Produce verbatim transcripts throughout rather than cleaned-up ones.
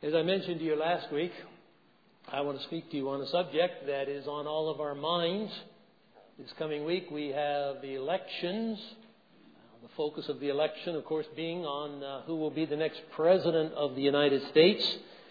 As I mentioned to you last week, I want to speak to you on a subject that is on all of our minds. This coming week we have the elections, uh, the focus of the election, of course, being on uh, who will be the next president of the United States.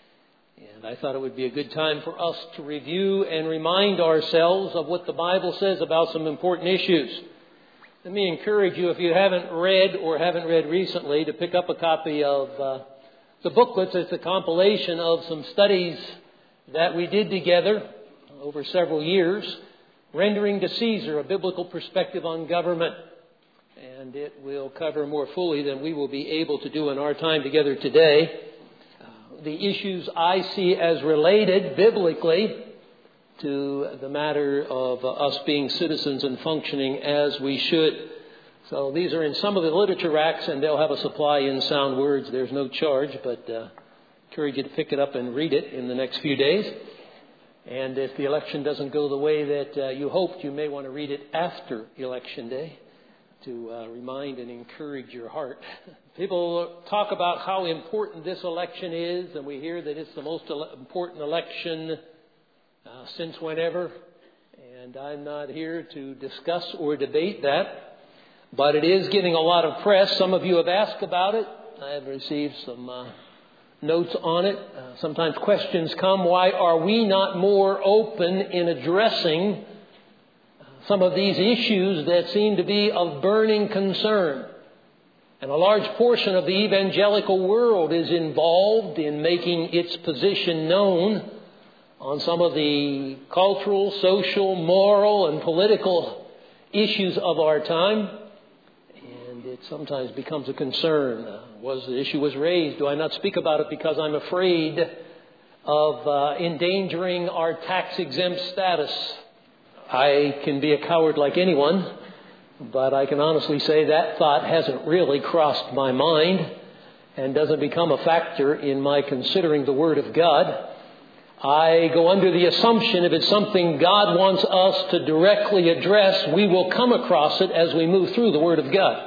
And I thought it would be a good time for us to review and remind ourselves of what the Bible says about some important issues. Let me encourage you, if you haven't read or haven't read recently, to pick up a copy of uh, the booklets. It's a compilation of some studies that we did together over several years, Rendering to Caesar, a Biblical Perspective on Government. And it will cover more fully than we will be able to do in our time together today uh, the issues I see as related biblically to the matter of uh, us being citizens and functioning as we should. So these are in some of the literature racks, and they'll have a supply in Sound Words. There's no charge, but uh, encourage you to pick it up and read it in the next few days. And if the election doesn't go the way that uh, you hoped, you may want to read it after Election Day to uh, remind and encourage your heart. People talk about how important this election is, and we hear that it's the most ele- important election uh, since whenever. And I'm not here to discuss or debate that. But it is getting a lot of press. Some of you have asked about it. I have received some uh, notes on it. Uh, sometimes questions come. Why are we not more open in addressing some of these issues that seem to be of burning concern? And a large portion of the evangelical world is involved in making its position known on some of the cultural, social, moral, and political issues of our time. It sometimes becomes a concern. Uh, was the issue was raised? Do I not speak about it because I'm afraid of uh, endangering our tax-exempt status? I can be a coward like anyone, but I can honestly say that thought hasn't really crossed my mind and doesn't become a factor in my considering the Word of God. I go under the assumption if it's something God wants us to directly address, we will come across it as we move through the Word of God.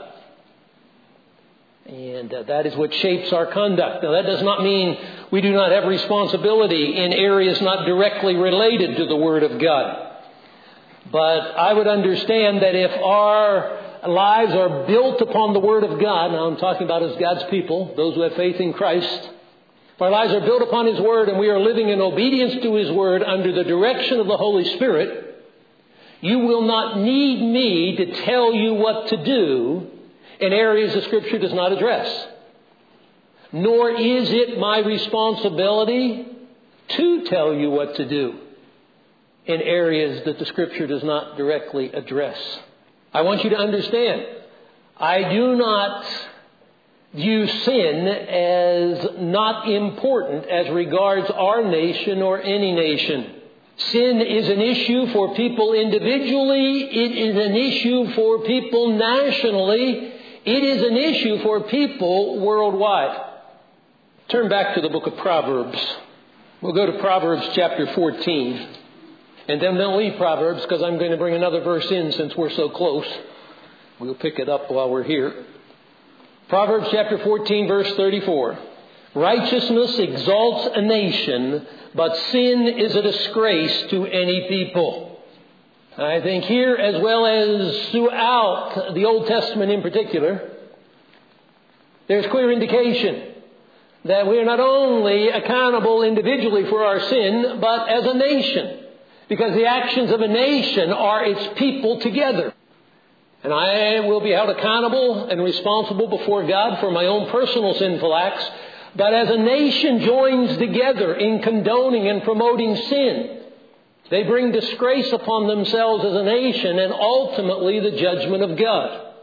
And uh, that is what shapes our conduct. Now, that does not mean we do not have responsibility in areas not directly related to the Word of God. But I would understand that if our lives are built upon the Word of God, now I'm talking about as God's people, those who have faith in Christ, if our lives are built upon His Word and we are living in obedience to His Word under the direction of the Holy Spirit, you will not need me to tell you what to do in areas the Scripture does not address. Nor is it my responsibility to tell you what to do in areas that the Scripture does not directly address. I want you to understand, I do not view sin as not important as regards our nation or any nation. Sin is an issue for people individually. It is an issue for people nationally. It is an issue for people worldwide. Turn back to the book of Proverbs. We'll go to Proverbs chapter fourteen. And then they'll leave Proverbs because I'm going to bring another verse in since we're so close. We'll pick it up while we're here. Proverbs chapter fourteen, verse thirty-four. Righteousness exalts a nation, but sin is a disgrace to any people. I think here, as well as throughout the Old Testament in particular, there's clear indication that we are not only accountable individually for our sin, but as a nation. Because the actions of a nation are its people together. And I will be held accountable and responsible before God for my own personal sinful acts. But as a nation joins together in condoning and promoting sin, they bring disgrace upon themselves as a nation and ultimately the judgment of God.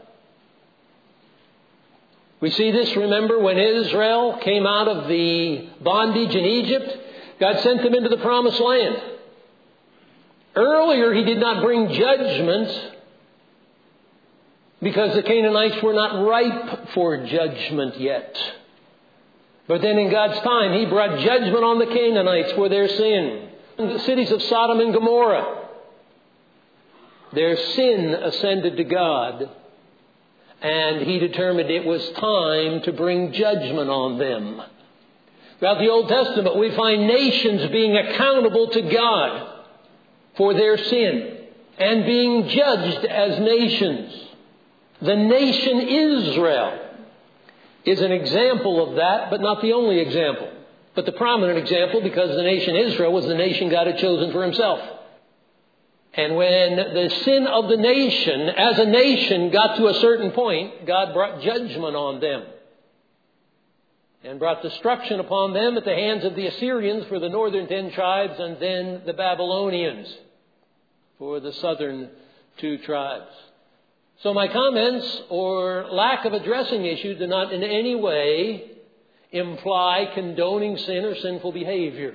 We see this, remember, when Israel came out of the bondage in Egypt, God sent them into the promised land. Earlier, He did not bring judgment because the Canaanites were not ripe for judgment yet. But then in God's time, He brought judgment on the Canaanites for their sin. The cities of Sodom and Gomorrah, their sin ascended to God, and He determined it was time to bring judgment on them. Throughout the Old Testament, we find nations being accountable to God for their sin and being judged as nations. The nation Israel is an example of that, but not the only example. But the prominent example, because the nation Israel was the nation God had chosen for himself. And when the sin of the nation, as a nation, got to a certain point, God brought judgment on them. And brought destruction upon them at the hands of the Assyrians for the northern ten tribes, and then the Babylonians for the southern two tribes. So my comments or lack of addressing issues do not in any way imply condoning sin or sinful behavior.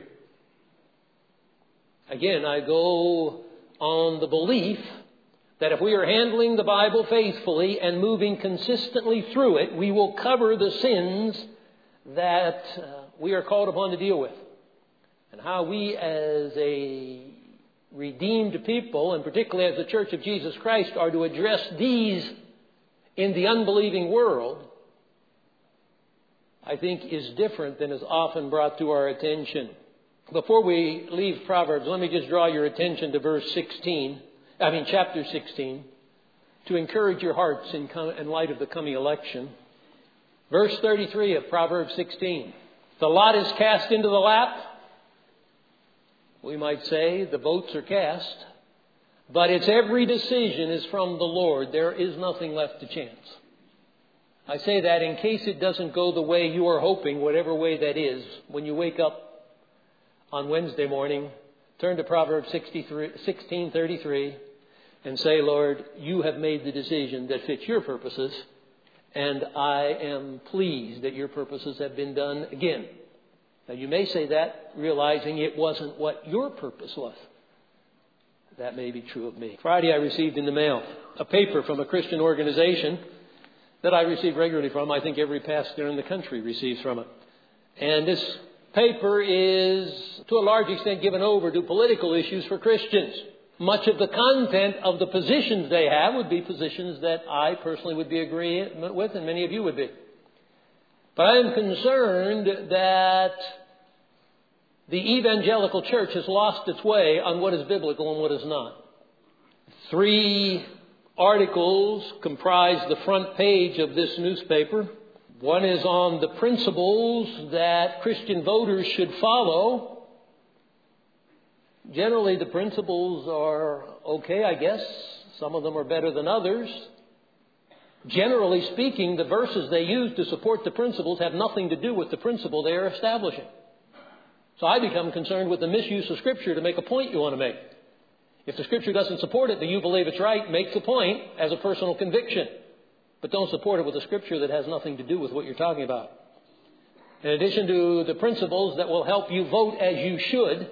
Again, I go on the belief that if we are handling the Bible faithfully and moving consistently through it, we will cover the sins that uh, we are called upon to deal with. And how we as a redeemed people, and particularly as the Church of Jesus Christ, are to address these in the unbelieving world, I think is different than is often brought to our attention. Before we leave Proverbs, let me just draw your attention to verse sixteen, I mean chapter sixteen, to encourage your hearts in, com- in light of the coming election. Verse thirty-three of Proverbs sixteen. The lot is cast into the lap. We might say the votes are cast. But its every decision is from the Lord. There is nothing left to chance. I say that in case it doesn't go the way you are hoping, whatever way that is. When you wake up on Wednesday morning, turn to Proverbs sixteen thirty-three and say, Lord, you have made the decision that fits your purposes. And I am pleased that your purposes have been done again. Now you may say that realizing it wasn't what your purpose was. That may be true of me. Friday I received in the mail a paper from a Christian organization that I receive regularly from. I think every pastor in the country receives from it. And this paper is to a large extent given over to political issues for Christians. Much of the content of the positions they have would be positions that I personally would be agreeing with, and many of you would be. But I am concerned that the evangelical church has lost its way on what is biblical and what is not. Three articles comprise the front page of this newspaper. One is on the principles that Christian voters should follow. Generally, the principles are okay, I guess. Some of them are better than others. Generally speaking, the verses they use to support the principles have nothing to do with the principle they are establishing. So I become concerned with the misuse of Scripture to make a point you want to make. If the Scripture doesn't support it, then you believe it's right, make the point as a personal conviction. But don't support it with a Scripture that has nothing to do with what you're talking about. In addition to the principles that will help you vote as you should,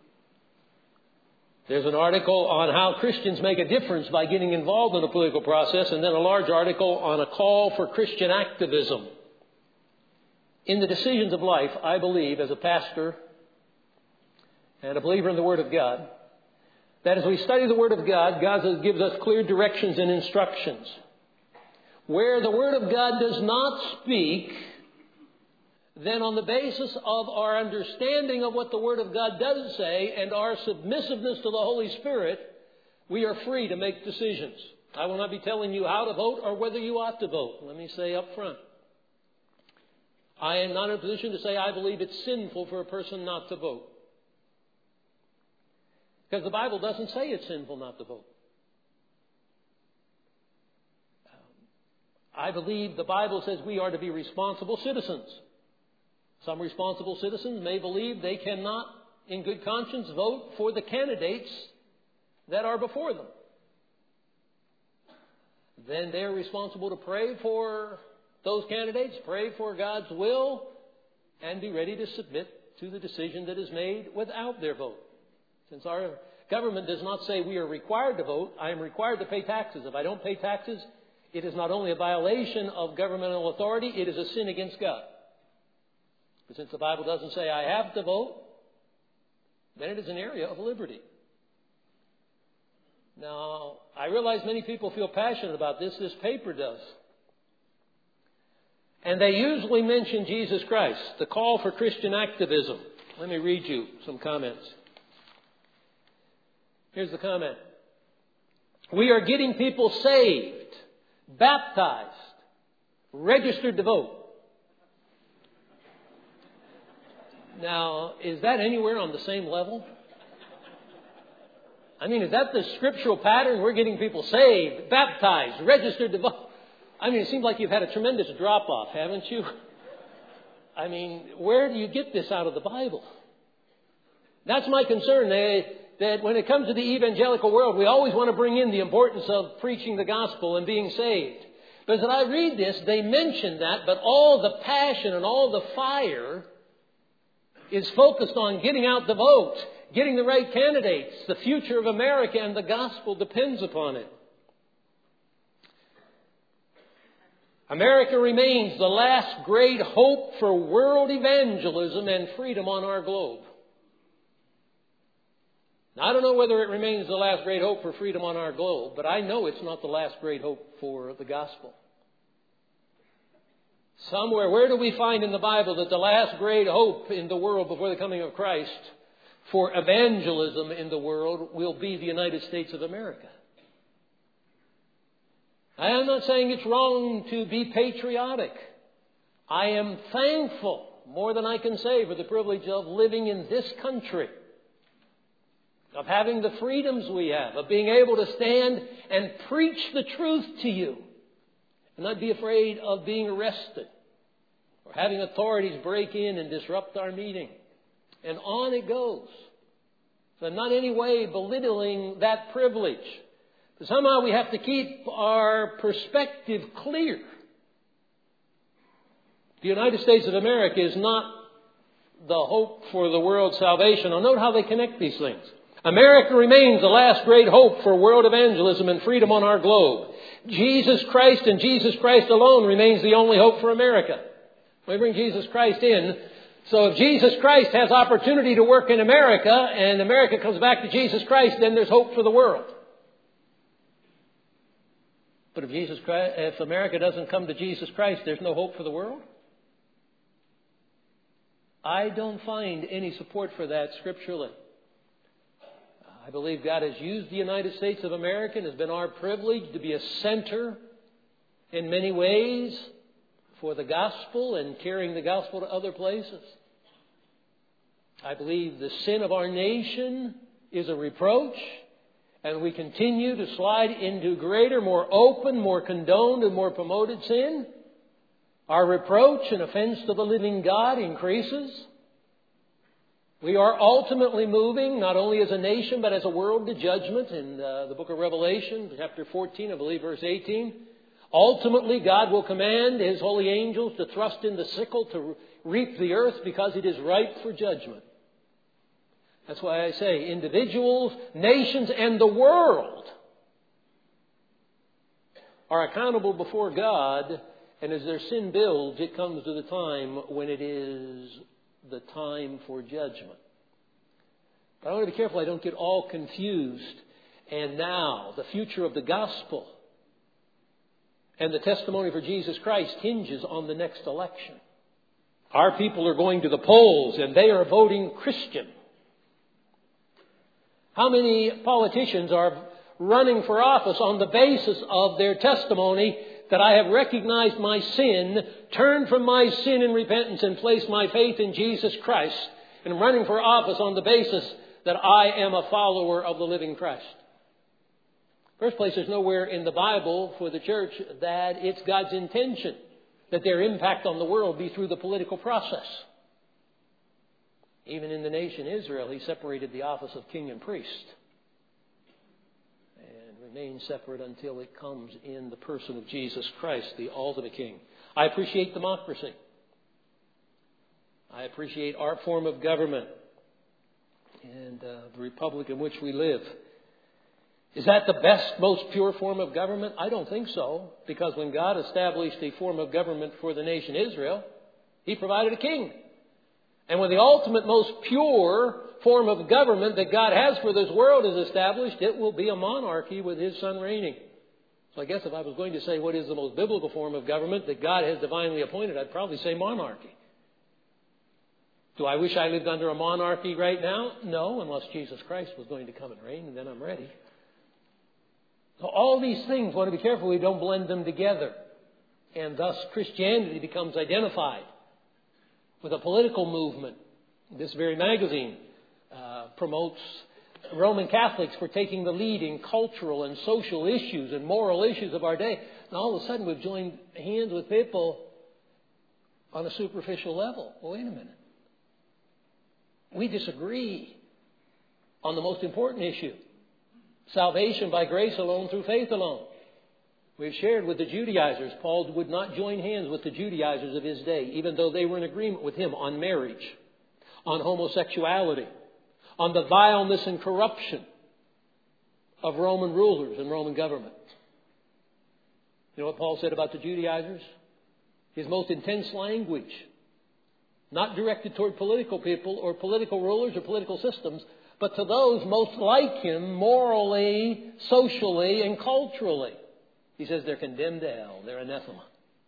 there's an article on how Christians make a difference by getting involved in the political process, and then a large article on a call for Christian activism. In the decisions of life, I believe, as a pastor and a believer in the Word of God, that as we study the Word of God, God gives us clear directions and instructions. Where the Word of God does not speak, then on the basis of our understanding of what the Word of God does say and our submissiveness to the Holy Spirit, we are free to make decisions. I will not be telling you how to vote or whether you ought to vote. Let me say up front, I am not in a position to say I believe it's sinful for a person not to vote. Because the Bible doesn't say it's sinful not to vote. I believe the Bible says we are to be responsible citizens. Some responsible citizens may believe they cannot, in good conscience, vote for the candidates that are before them. Then they're responsible to pray for those candidates, pray for God's will, and be ready to submit to the decision that is made without their vote. Since our government does not say we are required to vote, I am required to pay taxes. If I don't pay taxes, it is not only a violation of governmental authority, it is a sin against God. But since the Bible doesn't say I have to vote, then it is an area of liberty. Now, I realize many people feel passionate about this. This paper does. And they usually mention Jesus Christ, the call for Christian activism. Let me read you some comments. Here's the comment. We are getting people saved, baptized, registered to vote. Now, is that anywhere on the same level? I mean, is that the scriptural pattern? We're getting people saved, baptized, registered to vote. I mean, it seems like you've had a tremendous drop-off, haven't you? I mean, where do you get this out of the Bible? That's my concern, they, that when it comes to the evangelical world, we always want to bring in the importance of preaching the gospel and being saved. But as I read this, they mention that, but all the passion and all the fire is focused on getting out the vote, getting the right candidates. The future of America and the gospel depends upon it. America remains the last great hope for world evangelism and freedom on our globe. Now, I don't know whether it remains the last great hope for freedom on our globe, but I know it's not the last great hope for the gospel. Somewhere, where do we find in the Bible that the last great hope in the world before the coming of Christ for evangelism in the world will be the United States of America? I am not saying it's wrong to be patriotic. I am thankful, more than I can say, for the privilege of living in this country, of having the freedoms we have, of being able to stand and preach the truth to you and not be afraid of being arrested or having authorities break in and disrupt our meeting. And on it goes. So I'm not in any way belittling that privilege. But somehow we have to keep our perspective clear. The United States of America is not the hope for the world's salvation. Now note how they connect these things. America remains the last great hope for world evangelism and freedom on our globe. Jesus Christ and Jesus Christ alone remains the only hope for America. We bring Jesus Christ in. So if Jesus Christ has opportunity to work in America and America comes back to Jesus Christ, then there's hope for the world. But if Jesus Christ, if America doesn't come to Jesus Christ, there's no hope for the world? I don't find any support for that scripturally. I believe God has used the United States of America and has been our privilege to be a center in many ways for the gospel and carrying the gospel to other places. I believe the sin of our nation is a reproach, and we continue to slide into greater, more open, more condoned, and more promoted sin. Our reproach and offense to the living God increases. We are ultimately moving, not only as a nation, but as a world, to judgment. In uh, the book of Revelation, chapter fourteen, I believe, verse eighteen. Ultimately, God will command His holy angels to thrust in the sickle to reap the earth because it is ripe for judgment. That's why I say individuals, nations, and the world are accountable before God. And as their sin builds, it comes to the time when it is the time for judgment. But I want to be careful I don't get all confused. And now, the future of the gospel and the testimony for Jesus Christ hinges on the next election. Our people are going to the polls and they are voting Christian. How many politicians are running for office on the basis of their testimony that I have recognized my sin, turned from my sin in repentance, and placed my faith in Jesus Christ, and running for office on the basis that I am a follower of the living Christ? First place, there's nowhere in the Bible for the church that it's God's intention that their impact on the world be through the political process. Even in the nation Israel, He separated the office of king and priest and remains separate until it comes in the person of Jesus Christ, the ultimate king. I appreciate democracy. I appreciate our form of government and uh, the republic in which we live. Is that the best, most pure form of government? I don't think so. Because when God established a form of government for the nation Israel, He provided a king. And when the ultimate, most pure form of government that God has for this world is established, it will be a monarchy with His Son reigning. So I guess if I was going to say what is the most biblical form of government that God has divinely appointed, I'd probably say monarchy. Do I wish I lived under a monarchy right now? No, unless Jesus Christ was going to come and reign, and then I'm ready. So all these things, we want to be careful we don't blend them together. And thus Christianity becomes identified with a political movement. This very magazine uh, promotes Roman Catholics for taking the lead in cultural and social issues and moral issues of our day. Now all of a sudden we've joined hands with people on a superficial level. Well, wait a minute. We disagree on the most important issue. Salvation by grace alone through faith alone. We've shared with the Judaizers. Paul would not join hands with the Judaizers of his day, even though they were in agreement with him on marriage, on homosexuality, on the vileness and corruption of Roman rulers and Roman government. You know what Paul said about the Judaizers? His most intense language, not directed toward political people or political rulers or political systems, but to those most like him morally, socially, and culturally. He says they're condemned to hell. They're anathema.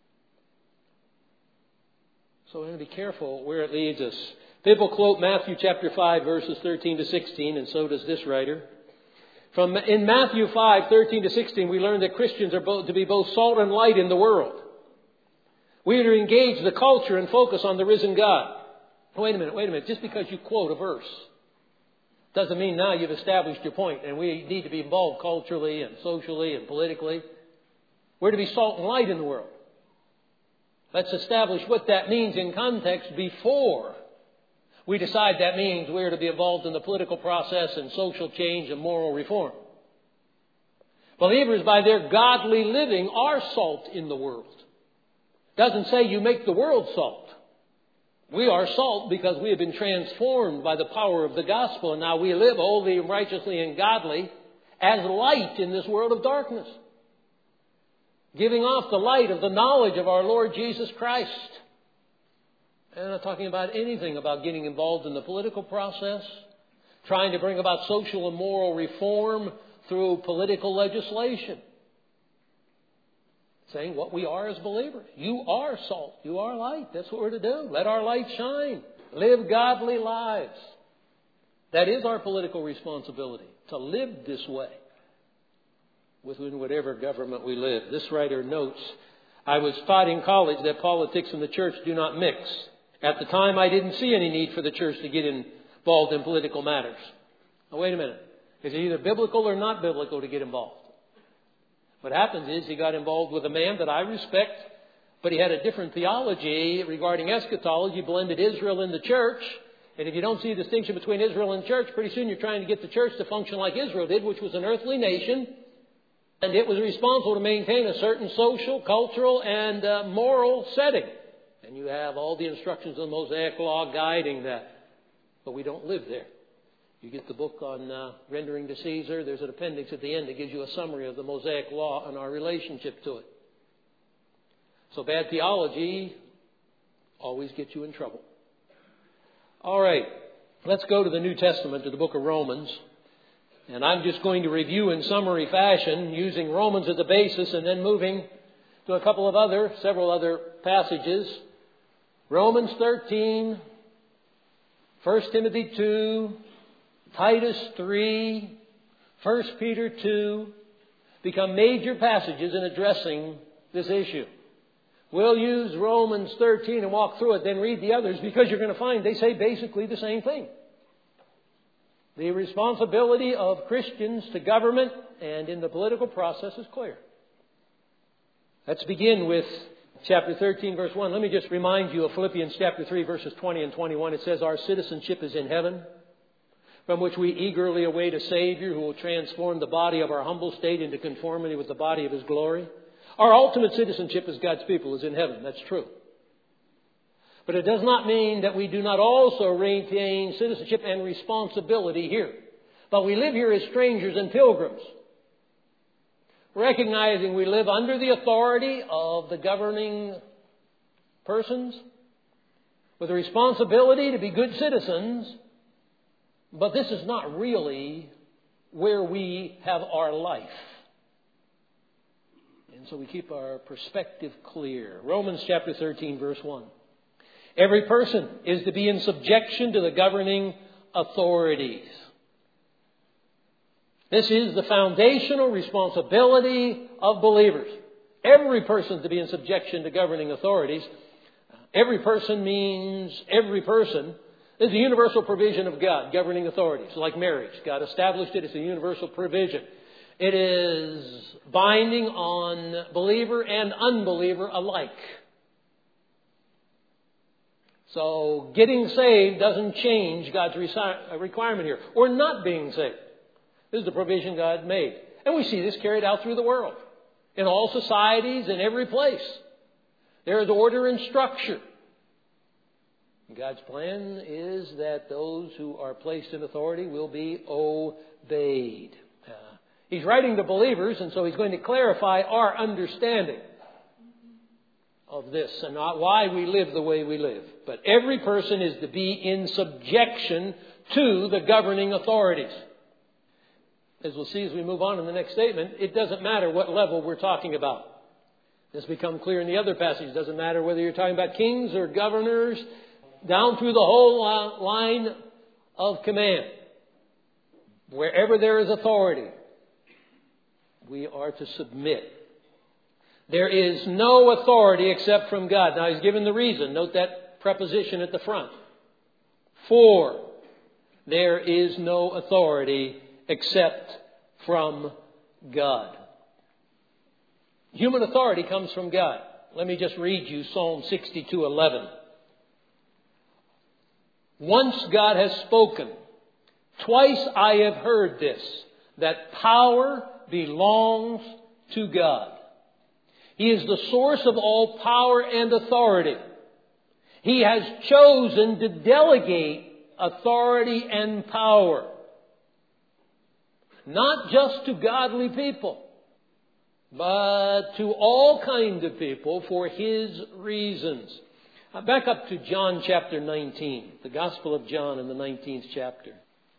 So we're going to be careful where it leads us. People quote Matthew chapter five, verses thirteen to sixteen, and so does this writer. From in Matthew five, thirteen to sixteen, we learn that Christians are both, to be both salt and light in the world. We are to engage the culture and focus on the risen God. Wait a minute, wait a minute. Just because you quote a verse doesn't mean now you've established your point, and we need to be involved culturally and socially and politically. We're to be salt and light in the world. Let's establish what that means in context before we decide that means we're to be involved in the political process and social change and moral reform. Believers, by their godly living, are salt in the world. Doesn't say you make the world salt. We are salt because we have been transformed by the power of the gospel, and now we live holy and righteously and godly as light in this world of darkness, giving off the light of the knowledge of our Lord Jesus Christ. And I'm not talking about anything about getting involved in the political process, trying to bring about social and moral reform through political legislation. Saying what we are as believers. You are salt. You are light. That's what we're to do. Let our light shine. Live godly lives. That is our political responsibility, to live this way within whatever government we live. This writer notes, I was taught in college that politics and the church do not mix. At the time, I didn't see any need for the church to get involved in political matters. Now, wait a minute. Is it either biblical or not biblical to get involved? What happens is he got involved with a man that I respect, but he had a different theology regarding eschatology, blended Israel in the church. And if you don't see a distinction between Israel and church, pretty soon you're trying to get the church to function like Israel did, which was an earthly nation. And it was responsible to maintain a certain social, cultural, and uh, moral setting. And you have all the instructions of the Mosaic Law guiding that. But we don't live there. You get the book on uh, rendering to Caesar. There's an appendix at the end that gives you a summary of the Mosaic Law and our relationship to it. So bad theology always gets you in trouble. All right, let's go to the New Testament, to the book of Romans. And I'm just going to review in summary fashion, using Romans as the basis and then moving to a couple of other, several other passages. Romans thirteen, First Timothy two, Titus three, First Peter two become major passages in addressing this issue. We'll use Romans thirteen and walk through it, then read the others, because you're going to find they say basically the same thing. The responsibility of Christians to government and in the political process is clear. Let's begin with chapter thirteen, verse one. Let me just remind you of Philippians chapter three, verses twenty and twenty-one. It says, our citizenship is in heaven, from which we eagerly await a Savior who will transform the body of our humble state into conformity with the body of His glory. Our ultimate citizenship as God's people is in heaven. That's true. But it does not mean that we do not also retain citizenship and responsibility here. But we live here as strangers and pilgrims, recognizing we live under the authority of the governing persons with a responsibility to be good citizens. But this is not really where we have our life. And so we keep our perspective clear. Romans chapter thirteen, verse one. Every person is to be in subjection to the governing authorities. This is the foundational responsibility of believers. Every person is to be in subjection to governing authorities. Every person means every person. This is a universal provision of God, governing authorities, like marriage. God established it as a universal provision. It is binding on believer and unbeliever alike. So getting saved doesn't change God's requirement here, or not being saved. This is the provision God made. And we see this carried out through the world, in all societies, in every place. There is order and structure. God's plan is that those who are placed in authority will be obeyed. Uh, he's writing to believers, and so he's going to clarify our understanding of this and not why we live the way we live. But every person is to be in subjection to the governing authorities. As we'll see as we move on in the next statement, it doesn't matter what level we're talking about. This becomes clear in the other passage. It doesn't matter whether you're talking about kings or governors, down through the whole uh, line of command. Wherever there is authority, we are to submit. There is no authority except from God. Now he's given the reason. Note that preposition at the front. For there is no authority except from God. Human authority comes from God. Let me just read you Psalm sixty-two eleven. Once God has spoken, twice I have heard this, that power belongs to God. He is the source of all power and authority. He has chosen to delegate authority and power, not just to godly people, but to all kinds of people for His reasons. Now back up to John chapter nineteen, the Gospel of John in the nineteenth chapter.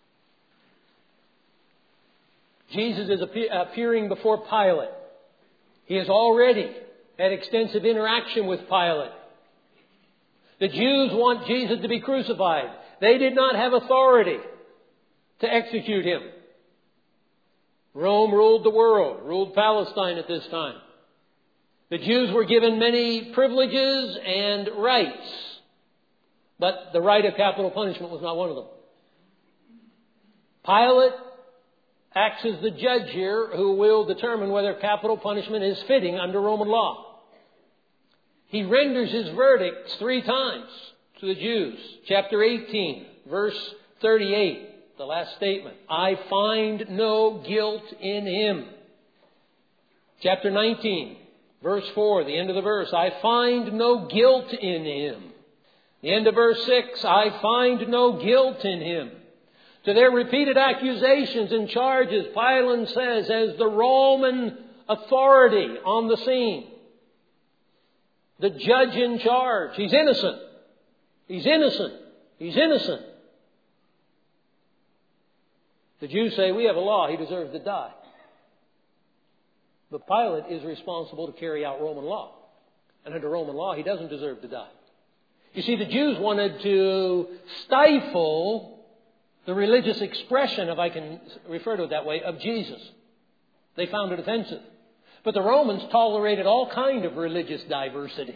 Jesus is appearing before Pilate. He has already had extensive interaction with Pilate. The Jews want Jesus to be crucified. They did not have authority to execute Him. Rome ruled the world, ruled Palestine at this time. The Jews were given many privileges and rights, but the right of capital punishment was not one of them. Pilate acts as the judge here who will determine whether capital punishment is fitting under Roman law. He renders his verdicts three times to the Jews. Chapter eighteen, verse thirty-eight, the last statement. I find no guilt in him. Chapter nineteen, verse four, the end of the verse. I find no guilt in him. The end of verse six. I find no guilt in him. To their repeated accusations and charges, Pilate says, as the Roman authority on the scene, the judge in charge, he's innocent. He's innocent. He's innocent. The Jews say, we have a law, he deserves to die. But Pilate is responsible to carry out Roman law. And under Roman law, he doesn't deserve to die. You see, the Jews wanted to stifle the religious expression, if I can refer to it that way, of Jesus. They found it offensive. But the Romans tolerated all kind of religious diversity.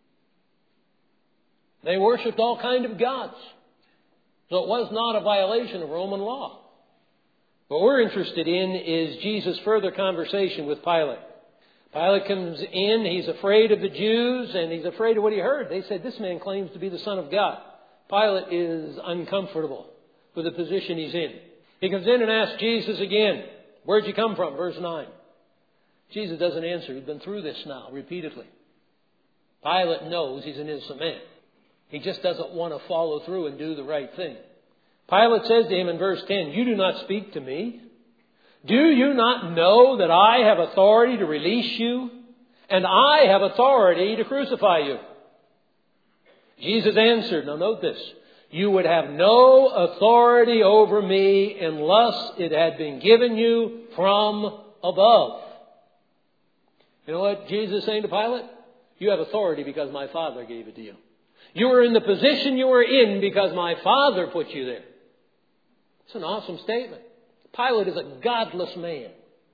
They worshipped all kind of gods. So it was not a violation of Roman law. What we're interested in is Jesus' further conversation with Pilate. Pilate comes in, he's afraid of the Jews, and he's afraid of what he heard. They said, this man claims to be the Son of God. Pilate is uncomfortable with the position he's in. He comes in and asks Jesus again, where'd you come from? Verse nine. Jesus doesn't answer. He's been through this now repeatedly. Pilate knows he's an innocent man. He just doesn't want to follow through and do the right thing. Pilate says to him in verse ten, you do not speak to me. Do you not know that I have authority to release you? And I have authority to crucify you. Jesus answered, now note this, you would have no authority over me unless it had been given you from above. You know what Jesus is saying to Pilate? You have authority because my Father gave it to you. You are in the position you are in because my Father put you there. It's an awesome statement. Pilate is a godless man.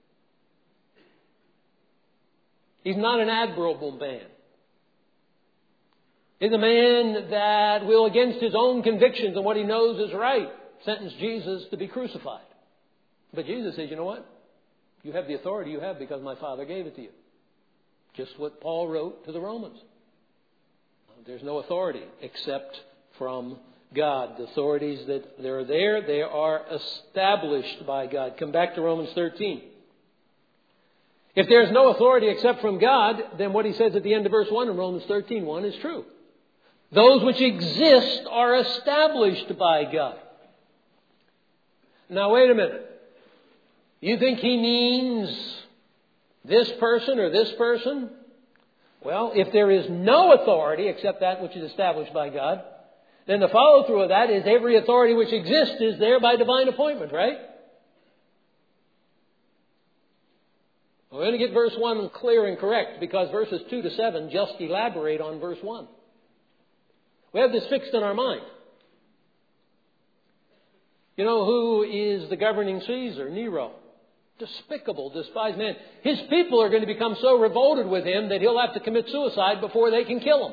He's not an admirable man. He's a man that will, against his own convictions and what he knows is right, sentence Jesus to be crucified. But Jesus says, you know what? You have the authority you have because my Father gave it to you. Just what Paul wrote to the Romans. There's no authority except from God. The authorities that are there, they are established by God. Come back to Romans thirteen. If there's no authority except from God, then what he says at the end of verse one in Romans thirteen one is true. Those which exist are established by God. Now wait a minute. You think he means this person or this person? Well, if there is no authority except that which is established by God, then the follow-through of that is every authority which exists is there by divine appointment, right? We're going to get verse one clear and correct because verses two to seven just elaborate on verse one. We have this fixed in our mind. You know who is the governing Caesar? Nero. Despicable, despised man. His people are going to become so revolted with him that he'll have to commit suicide before they can kill him.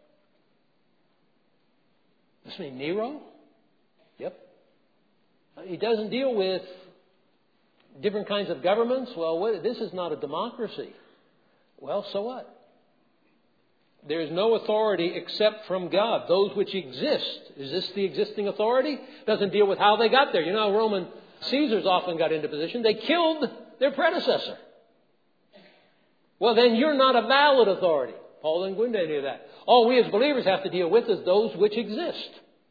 This mean Nero? Yep. He doesn't deal with different kinds of governments. Well, what, this is not a democracy. Well, so what? There is no authority except from God. Those which exist. Is this the existing authority? Doesn't deal with how they got there. You know, Roman Caesars often got into position. They killed their predecessor. Well, then you're not a valid authority. Paul didn't go into any of that. All we as believers have to deal with is those which exist.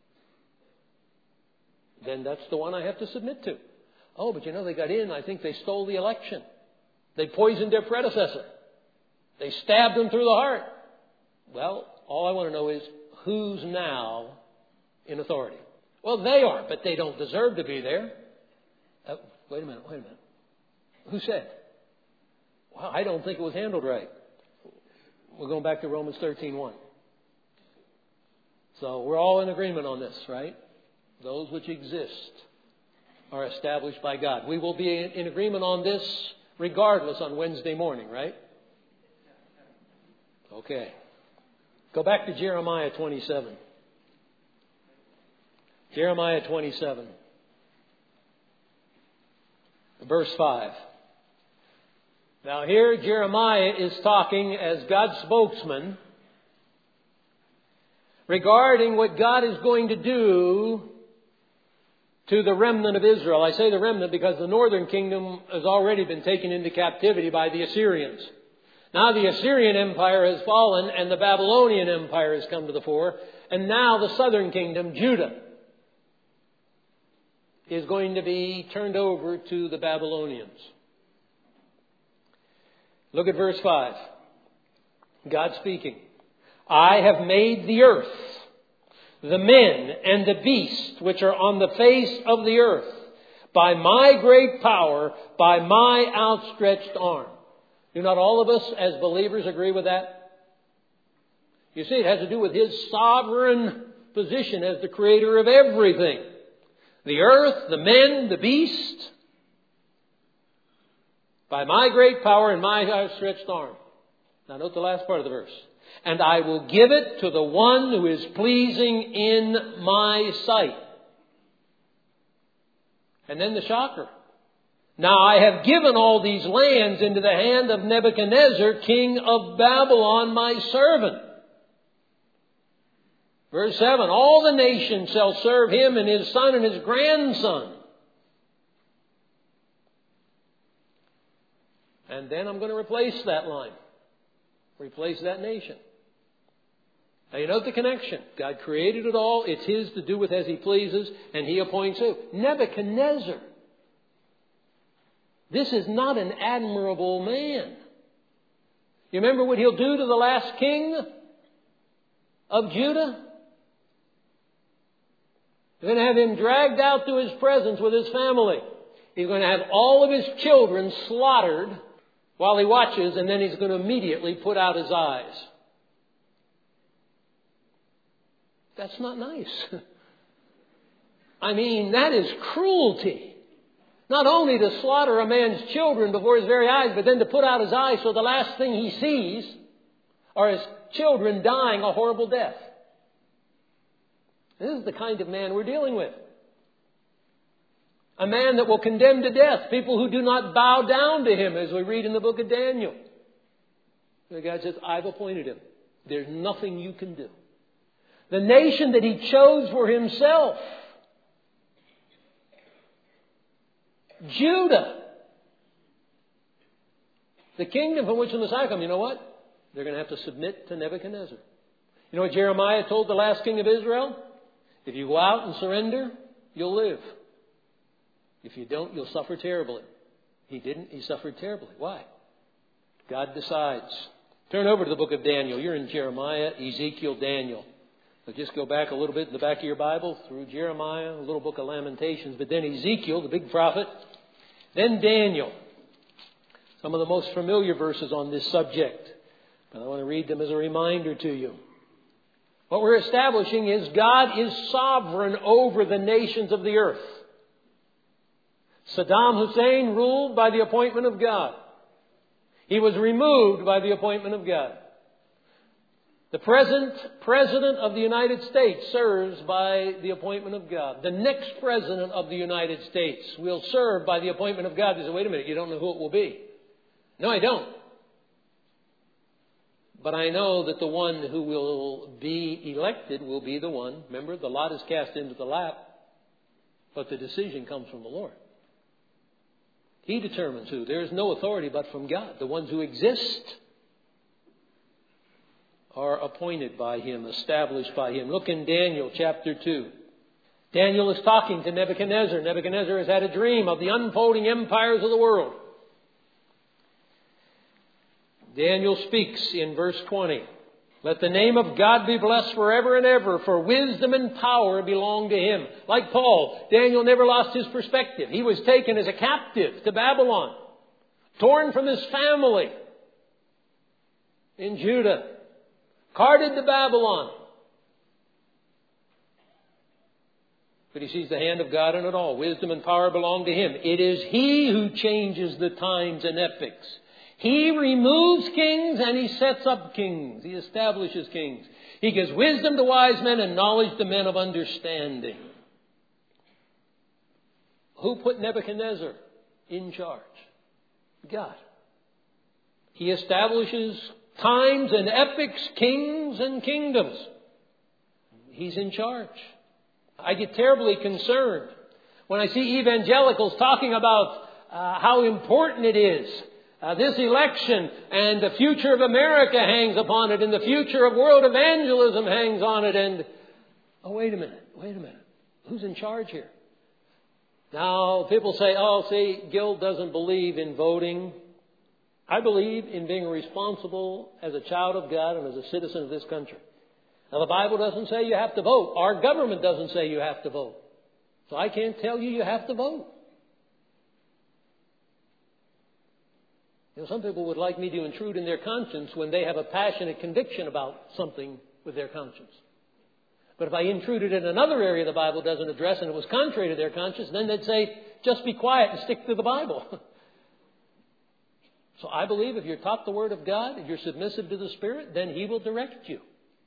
Then that's the one I have to submit to. Oh, but you know, they got in. I think they stole the election. They poisoned their predecessor. They stabbed him through the heart. Well, all I want to know is who's now in authority. Well, they are, but they don't deserve to be there. Uh, wait a minute, wait a minute. Who said? Well, I don't think it was handled right. We're going back to Romans thirteen one. So we're all in agreement on this, right? Those which exist are established by God. We will be in agreement on this regardless on Wednesday morning, right? Okay. Go back to Jeremiah twenty-seven. Jeremiah twenty-seven. Verse five. Now here Jeremiah is talking as God's spokesman regarding what God is going to do to the remnant of Israel. I say the remnant because the northern kingdom has already been taken into captivity by the Assyrians. Now the Assyrian Empire has fallen and the Babylonian Empire has come to the fore. And now the southern kingdom, Judah, is going to be turned over to the Babylonians. Look at verse five. God speaking. I have made the earth, the men and the beasts which are on the face of the earth, by my great power, by my outstretched arm. Do not all of us as believers agree with that? You see, it has to do with His sovereign position as the creator of everything. The earth, the men, the beast. By my great power and my outstretched arm. Now note the last part of the verse. And I will give it to the one who is pleasing in my sight. And then the shocker. Now I have given all these lands into the hand of Nebuchadnezzar, king of Babylon, my servant. Verse seven, all the nations shall serve him and his son and his grandson. And then I'm going to replace that line. Replace that nation. Now you note the connection. God created it all. It's His to do with as He pleases. And He appoints who? Nebuchadnezzar. This is not an admirable man. You remember what he'll do to the last king of Judah? They're going to have him dragged out to his presence with his family. He's going to have all of his children slaughtered while he watches, and then he's going to immediately put out his eyes. That's not nice. I mean, that is cruelty. Not only to slaughter a man's children before his very eyes, but then to put out his eyes so the last thing he sees are his children dying a horrible death. This is the kind of man we're dealing with. A man that will condemn to death people who do not bow down to him, as we read in the book of Daniel. The God says, I've appointed him. There's nothing you can do. The nation that he chose for himself, Judah, the kingdom from which the Messiah comes, you know what? They're going to have to submit to Nebuchadnezzar. You know what Jeremiah told the last king of Israel? If you go out and surrender, you'll live. If you don't, you'll suffer terribly. He didn't. He suffered terribly. Why? God decides. Turn over to the book of Daniel. You're in Jeremiah, Ezekiel, Daniel. So just go back a little bit in the back of your Bible through Jeremiah, a little book of Lamentations, but then Ezekiel, the big prophet, then Daniel. Some of the most familiar verses on this subject. But I want to read them as a reminder to you. What we're establishing is God is sovereign over the nations of the earth. Saddam Hussein ruled by the appointment of God. He was removed by the appointment of God. The present President of the United States serves by the appointment of God. The next President of the United States will serve by the appointment of God. They say, wait a minute, you don't know who it will be. No, I don't. But I know that the one who will be elected will be the one. Remember, the lot is cast into the lap, but the decision comes from the Lord. He determines who. There is no authority but from God. The ones who exist are appointed by Him, established by Him. Look in Daniel chapter two. Daniel is talking to Nebuchadnezzar. Nebuchadnezzar has had a dream of the unfolding empires of the world. Daniel speaks in verse twenty. Let the name of God be blessed forever and ever, for wisdom and power belong to Him. Like Paul, Daniel never lost his perspective. He was taken as a captive to Babylon, torn from his family in Judah, carted to Babylon. But he sees the hand of God in it all. Wisdom and power belong to Him. It is He who changes the times and epochs. He removes kings and He sets up kings. He establishes kings. He gives wisdom to wise men and knowledge to men of understanding. Who put Nebuchadnezzar in charge? God. He establishes times and epochs, kings and kingdoms. He's in charge. I get terribly concerned when I see evangelicals talking about uh, how important it is. Uh, this election and the future of America hangs upon it, and the future of world evangelism hangs on it. And, oh, wait a minute, wait a minute. Who's in charge here? Now, people say, oh, see, Gil doesn't believe in voting. I believe in being responsible as a child of God and as a citizen of this country. Now, the Bible doesn't say you have to vote. Our government doesn't say you have to vote. So I can't tell you you have to vote. You know, some people would like me to intrude in their conscience when they have a passionate conviction about something with their conscience. But if I intruded in another area the Bible doesn't address and it was contrary to their conscience, then they'd say, just be quiet and stick to the Bible. So I believe if you're taught the Word of God, if you're submissive to the Spirit, then He will direct you.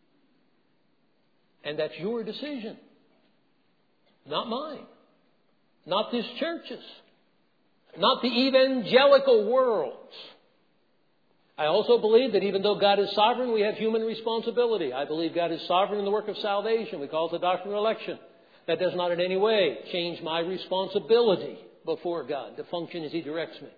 And that's your decision. Not mine. Not this church's. Not the evangelical world's. I also believe that even though God is sovereign, we have human responsibility. I believe God is sovereign in the work of salvation. We call it the doctrine of election. That does not in any way change my responsibility before God to function as He directs me.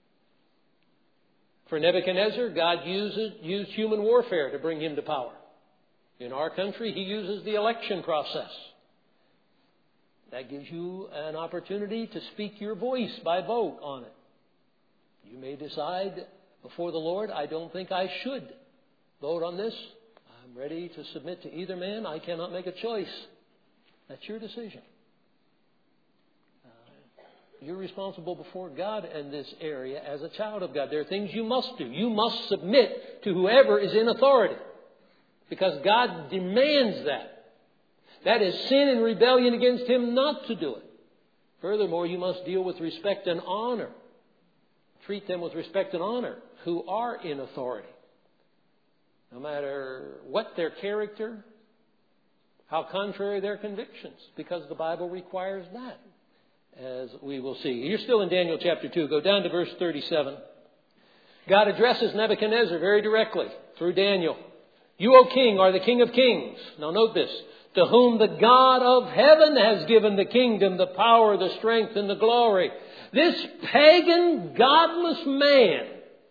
For Nebuchadnezzar, God uses, used human warfare to bring him to power. In our country, He uses the election process. That gives you an opportunity to speak your voice by vote on it. You may decide before the Lord, I don't think I should vote on this. I'm ready to submit to either man. I cannot make a choice. That's your decision. Uh, you're responsible before God in this area as a child of God. There are things you must do. You must submit to whoever is in authority, because God demands that. That is sin and rebellion against Him not to do it. Furthermore, you must deal with respect and honor. Treat them with respect and honor who are in authority. No matter what their character, how contrary their convictions, because the Bible requires that, as we will see. You're still in Daniel chapter two. Go down to verse thirty-seven. God addresses Nebuchadnezzar very directly through Daniel. You, O king, are the king of kings. Now note this. To whom the God of heaven has given the kingdom, the power, the strength, and the glory. This pagan, godless man,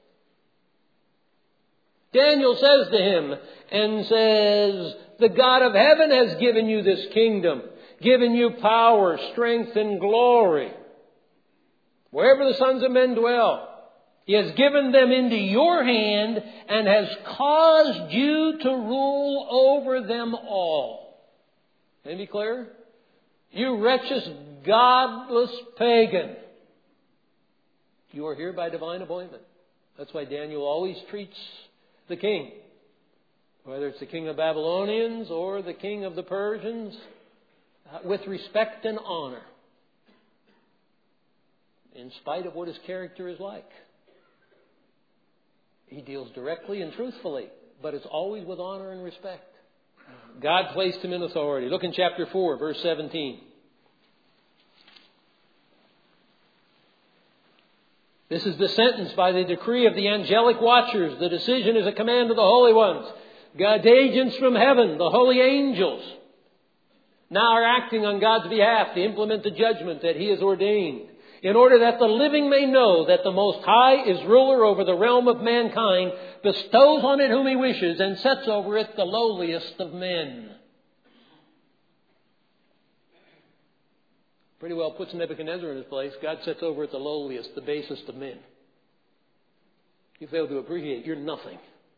Daniel says to him and says, the God of heaven has given you this kingdom, given you power, strength, and glory. Wherever the sons of men dwell, He has given them into your hand and has caused you to rule over them all. Can it be clear? You wretched, godless pagan. You are here by divine appointment. That's why Daniel always treats the king, whether it's the king of Babylonians or the king of the Persians, uh, with respect and honor, in spite of what his character is like. He deals directly and truthfully, but it's always with honor and respect. God placed him in authority. Look in chapter four, verse seventeen. This is the sentence by the decree of the angelic watchers. The decision is a command of the holy ones. God's agents from heaven, the holy angels, now are acting on God's behalf to implement the judgment that He has ordained, in order that the living may know that the Most High is ruler over the realm of mankind, bestows on it whom He wishes, and sets over it the lowliest of men. Pretty well puts Nebuchadnezzar in his place. God sets over it the lowliest, the basest of men. You fail to appreciate, you're nothing.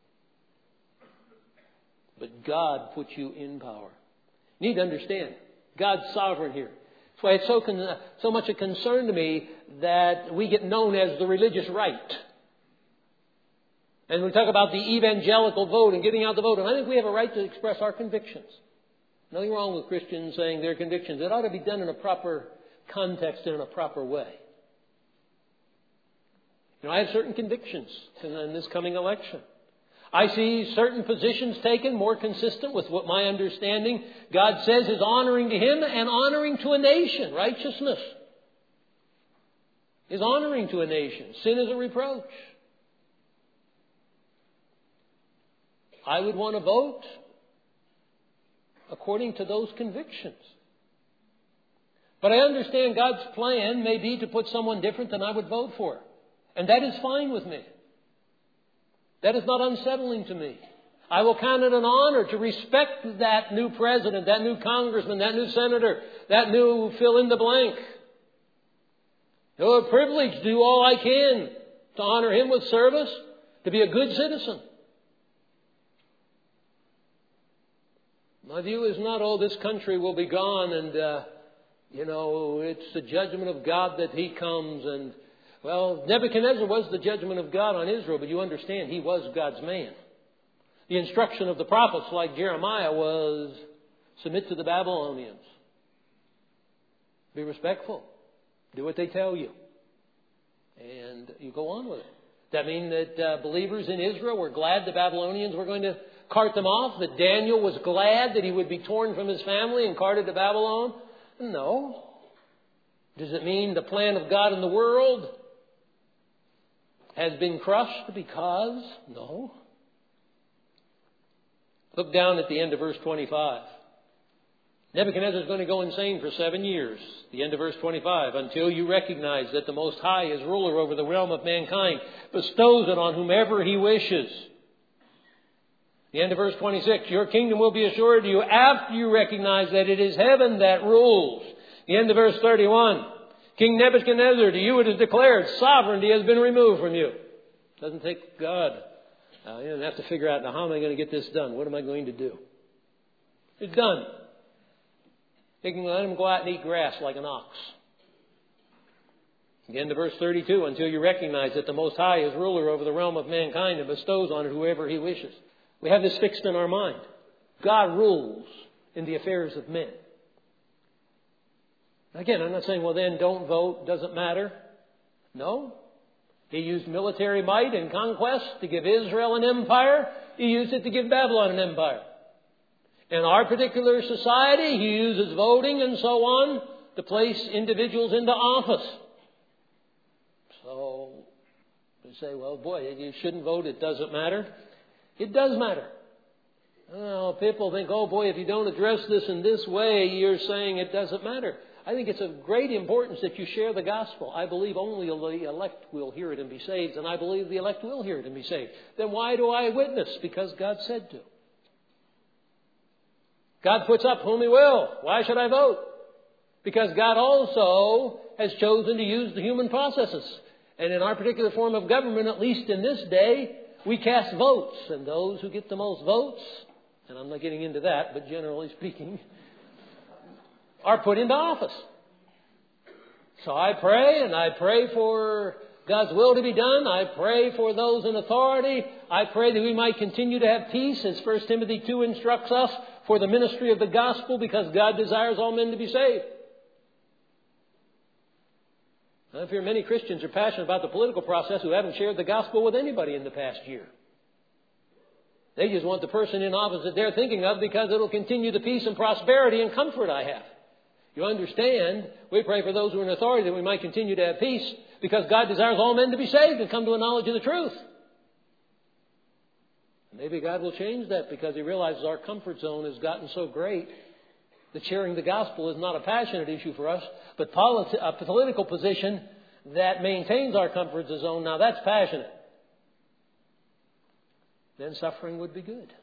But God puts you in power. You need to understand, God's sovereign here. That's why it's so, con- so much a concern to me that we get known as the religious right. And we talk about the evangelical vote and giving out the vote. And I think we have a right to express our convictions. Nothing wrong with Christians saying their convictions. It ought to be done in a proper context and in a proper way. You know, I have certain convictions in, in this coming election. I see certain positions taken more consistent with what my understanding God says is honoring to Him and honoring to a nation. Righteousness is honoring to a nation. Sin is a reproach. I would want to vote according to those convictions. But I understand God's plan may be to put someone different than I would vote for. And that is fine with me. That is not unsettling to me. I will count it an honor to respect that new president, that new congressman, that new senator, that new fill in the blank. It will be a privilege to do all I can to honor him with service, to be a good citizen. My view is not, oh, this country will be gone and, uh, you know, it's the judgment of God that He comes. And, well, Nebuchadnezzar was the judgment of God on Israel, but you understand, he was God's man. The instruction of the prophets like Jeremiah was, submit to the Babylonians. Be respectful. Do what they tell you. And you go on with it. That mean that uh, believers in Israel were glad the Babylonians were going to cart them off? That Daniel was glad that he would be torn from his family and carted to Babylon? No. Does it mean the plan of God in the world has been crushed because? No. Look down at the end of verse twenty-five. Nebuchadnezzar is going to go insane for seven years. The end of verse twenty-five. Until you recognize that the Most High is ruler over the realm of mankind, bestows it on whomever He wishes. The end of verse twenty-six. Your kingdom will be assured to you after you recognize that it is heaven that rules. The end of verse thirty-one. King Nebuchadnezzar, to you it is declared, sovereignty has been removed from you. Doesn't take God. Uh, you don't have to figure out, now how am I going to get this done? What am I going to do? It's done. They can let him go out and eat grass like an ox. Again to verse thirty-two, until you recognize that the Most High is ruler over the realm of mankind and bestows on it whoever He wishes. We have this fixed in our mind. God rules in the affairs of men. Again, I'm not saying, well then don't vote, doesn't matter. No. He used military might and conquest to give Israel an empire. He used it to give Babylon an empire. In our particular society, He uses voting and so on to place individuals into office. So, you say, well, boy, you shouldn't vote, it doesn't matter. It does matter. Oh, people think, oh boy, if you don't address this in this way, you're saying it doesn't matter. I think it's of great importance that you share the gospel. I believe only the elect will hear it and be saved, and I believe the elect will hear it and be saved. Then why do I witness? Because God said to. God puts up whom He will. Why should I vote? Because God also has chosen to use the human processes. And in our particular form of government, at least in this day, we cast votes. And those who get the most votes, and I'm not getting into that, but generally speaking, are put into office. So I pray, and I pray for God's will to be done. I pray for those in authority. I pray that we might continue to have peace, as First Timothy two instructs us, for the ministry of the gospel, because God desires all men to be saved. I fear many Christians are passionate about the political process who haven't shared the gospel with anybody in the past year. They just want the person in office that they're thinking of because it'll continue the peace and prosperity and comfort I have. You understand, we pray for those who are in authority that we might continue to have peace because God desires all men to be saved and come to a knowledge of the truth. Maybe God will change that because He realizes our comfort zone has gotten so great that sharing the gospel is not a passionate issue for us, but politi- a political position that maintains our comfort zone, now that's passionate. Then suffering would be good.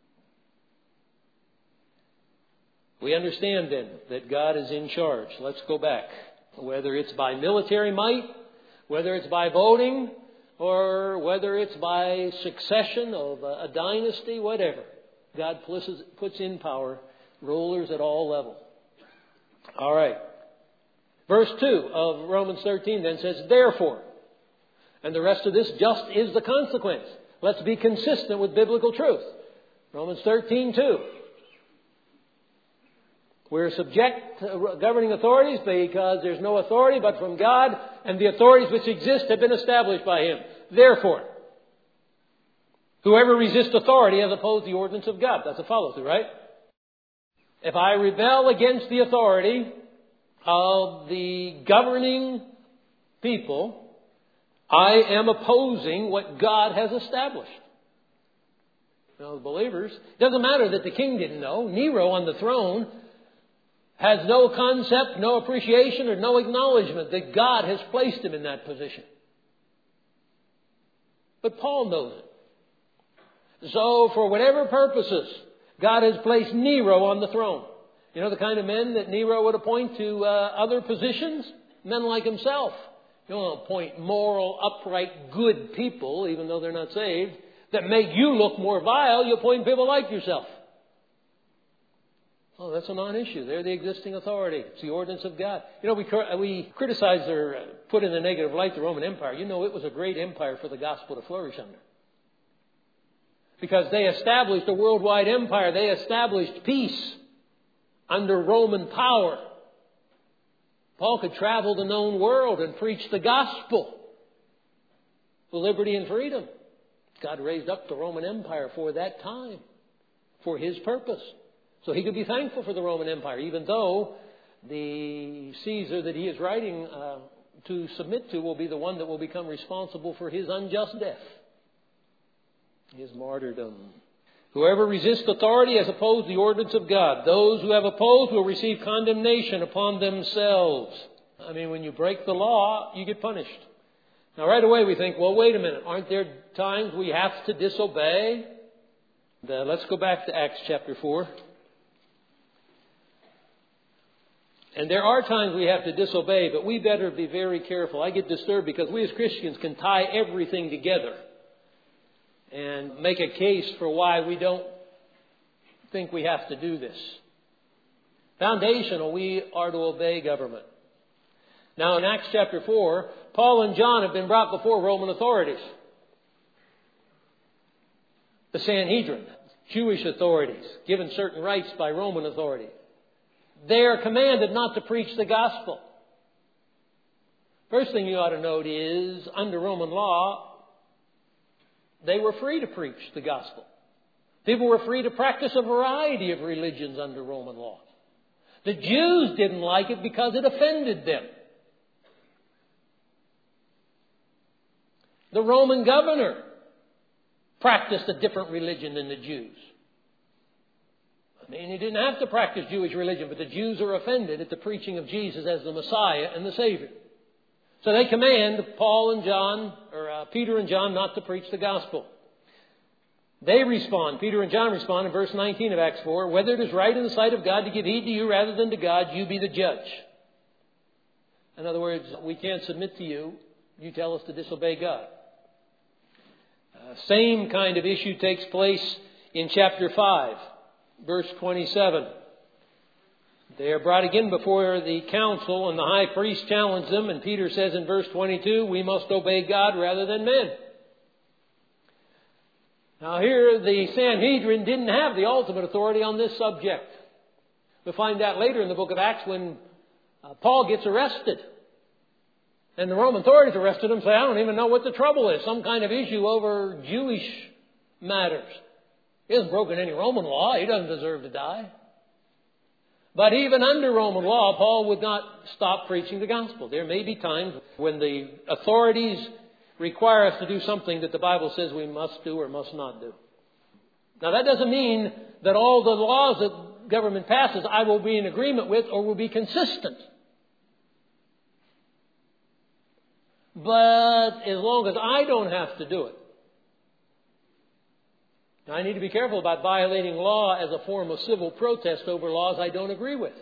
We understand then that God is in charge. Let's go back. Whether it's by military might, whether it's by voting, or whether it's by succession of a dynasty, whatever. God puts in power rulers at all levels. All right. Verse two of Romans thirteen then says, therefore. And the rest of this just is the consequence. Let's be consistent with biblical truth. Romans thirteen two. We're subject to governing authorities because there's no authority but from God, and the authorities which exist have been established by Him. Therefore, whoever resists authority has opposed the ordinance of God. That's a follow-through, right? If I rebel against the authority of the governing people, I am opposing what God has established. Now, the believers, it doesn't matter that the king didn't know. Nero on the throne has no concept, no appreciation, or no acknowledgement that God has placed him in that position. But Paul knows it. So, for whatever purposes, God has placed Nero on the throne. You know the kind of men that Nero would appoint to uh, other positions? Men like himself. You don't appoint moral, upright, good people, even though they're not saved, that make you look more vile. You appoint people like yourself. Oh, that's a non-issue. They're the existing authority. It's the ordinance of God. You know, we we criticize or put in a negative light the Roman Empire. You know, it was a great empire for the gospel to flourish under. Because they established a worldwide empire. They established peace under Roman power. Paul could travel the known world and preach the gospel for liberty and freedom. God raised up the Roman Empire for that time, for His purpose. So he could be thankful for the Roman Empire, even though the Caesar that he is writing uh, to submit to will be the one that will become responsible for his unjust death, his martyrdom. Whoever resists authority has opposed the ordinance of God. Those who have opposed will receive condemnation upon themselves. I mean, when you break the law, you get punished. Now, right away we think, well, wait a minute. Aren't there times we have to disobey? And, uh, let's go back to Acts chapter four. And there are times we have to disobey, but we better be very careful. I get disturbed because we as Christians can tie everything together and make a case for why we don't think we have to do this. Foundational, we are to obey government. Now in Acts chapter four, Paul and John have been brought before Roman authorities. The Sanhedrin, Jewish authorities, given certain rights by Roman authorities. They are commanded not to preach the gospel. First thing you ought to note is, under Roman law, they were free to preach the gospel. People were free to practice a variety of religions under Roman law. The Jews didn't like it because it offended them. The Roman governor practiced a different religion than the Jews. I mean, he didn't have to practice Jewish religion, but the Jews are offended at the preaching of Jesus as the Messiah and the Savior. So they command Paul and John, or uh, Peter and John, not to preach the gospel. They respond, Peter and John respond in verse nineteen of Acts four, whether it is right in the sight of God to give heed to you rather than to God, you be the judge. In other words, we can't submit to you. You tell us to disobey God. Uh, same kind of issue takes place in chapter five, verse twenty-seven. They are brought again before the council, and the high priest challenged them, and Peter says in verse twenty-two, we must obey God rather than men. Now here, the Sanhedrin didn't have the ultimate authority on this subject. We'll find out later in the book of Acts when uh, Paul gets arrested. And the Roman authorities arrested him and say, I don't even know what the trouble is. Some kind of issue over Jewish matters. He hasn't broken any Roman law. He doesn't deserve to die. But even under Roman law, Paul would not stop preaching the gospel. There may be times when the authorities require us to do something that the Bible says we must do or must not do. Now that doesn't mean that all the laws that government passes I will be in agreement with or will be consistent. But as long as I don't have to do it. Now, I need to be careful about violating law as a form of civil protest over laws I don't agree with.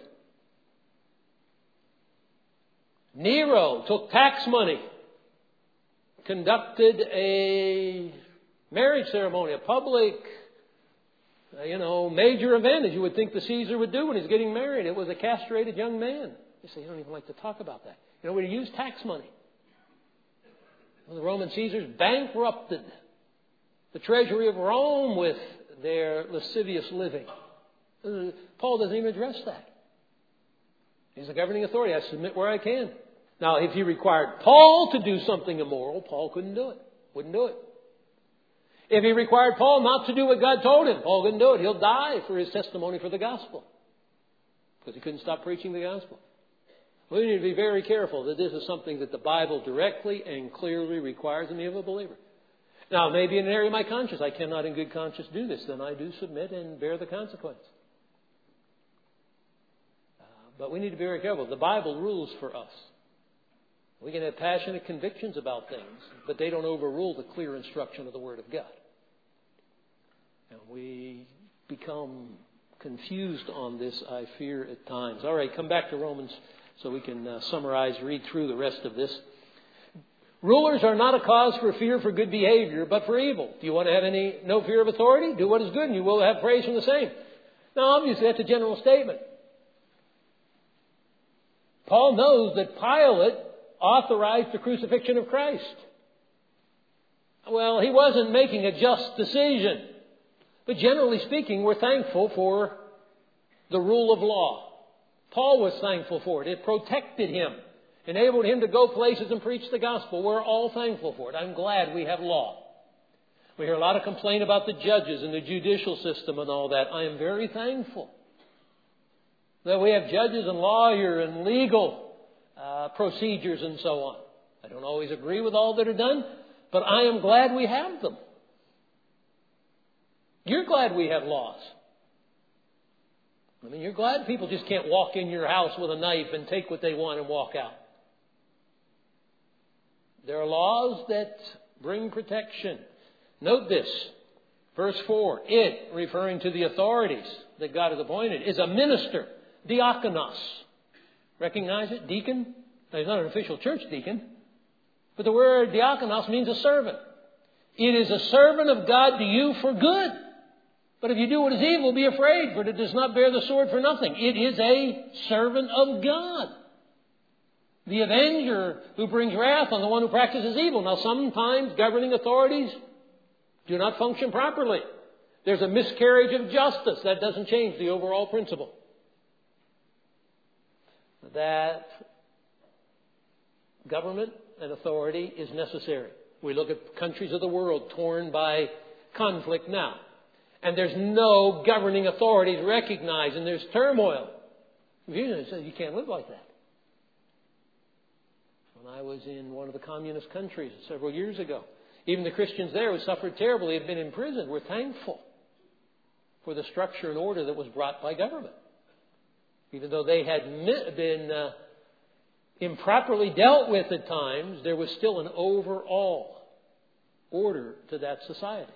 Nero took tax money, conducted a marriage ceremony, a public, you know, major event, as you would think the Caesar would do when he's getting married. It was a castrated young man. You say, you don't even like to talk about that. You know, we use tax money. Well, the Roman Caesars bankrupted the treasury of Rome with their lascivious living. Uh, Paul doesn't even address that. He's the governing authority. I submit where I can. Now, if he required Paul to do something immoral, Paul couldn't do it. Wouldn't do it. If he required Paul not to do what God told him, Paul couldn't do it. He'll die for his testimony for the gospel. Because he couldn't stop preaching the gospel. We need to be very careful that this is something that the Bible directly and clearly requires of me of a believer. Now, maybe in an area of my conscience, I cannot in good conscience do this. Then I do submit and bear the consequence. Uh, but we need to be very careful. The Bible rules for us. We can have passionate convictions about things, but they don't overrule the clear instruction of the Word of God. And we become confused on this, I fear, at times. All right, come back to Romans so we can uh, summarize, read through the rest of this. Rulers are not a cause for fear for good behavior, but for evil. Do you want to have any no fear of authority? Do what is good, and you will have praise from the same. Now, obviously, that's a general statement. Paul knows that Pilate authorized the crucifixion of Christ. Well, he wasn't making a just decision. But generally speaking, we're thankful for the rule of law. Paul was thankful for it. It protected him, enabled him to go places and preach the gospel. We're all thankful for it. I'm glad we have law. We hear a lot of complaint about the judges and the judicial system and all that. I am very thankful that we have judges and lawyers and legal uh, procedures and so on. I don't always agree with all that are done, but I am glad we have them. You're glad we have laws. I mean, you're glad people just can't walk in your house with a knife and take what they want and walk out. There are laws that bring protection. Note this, verse four. It, referring to the authorities that God has appointed, is a minister, diakonos. Recognize it? Deacon? Now, he's not an official church deacon. But the word diakonos means a servant. It is a servant of God to you for good. But if you do what is evil, be afraid, for it does not bear the sword for nothing. It is a servant of God. The avenger who brings wrath on the one who practices evil. Now, sometimes governing authorities do not function properly. There's a miscarriage of justice. That doesn't change the overall principle. That government and authority is necessary. We look at countries of the world torn by conflict now. And there's no governing authorities recognized, and there's turmoil. You can't live like that. When I was in one of the communist countries several years ago, even the Christians there who suffered terribly had been imprisoned were thankful for the structure and order that was brought by government. Even though they had been uh, improperly dealt with at times, there was still an overall order to that society.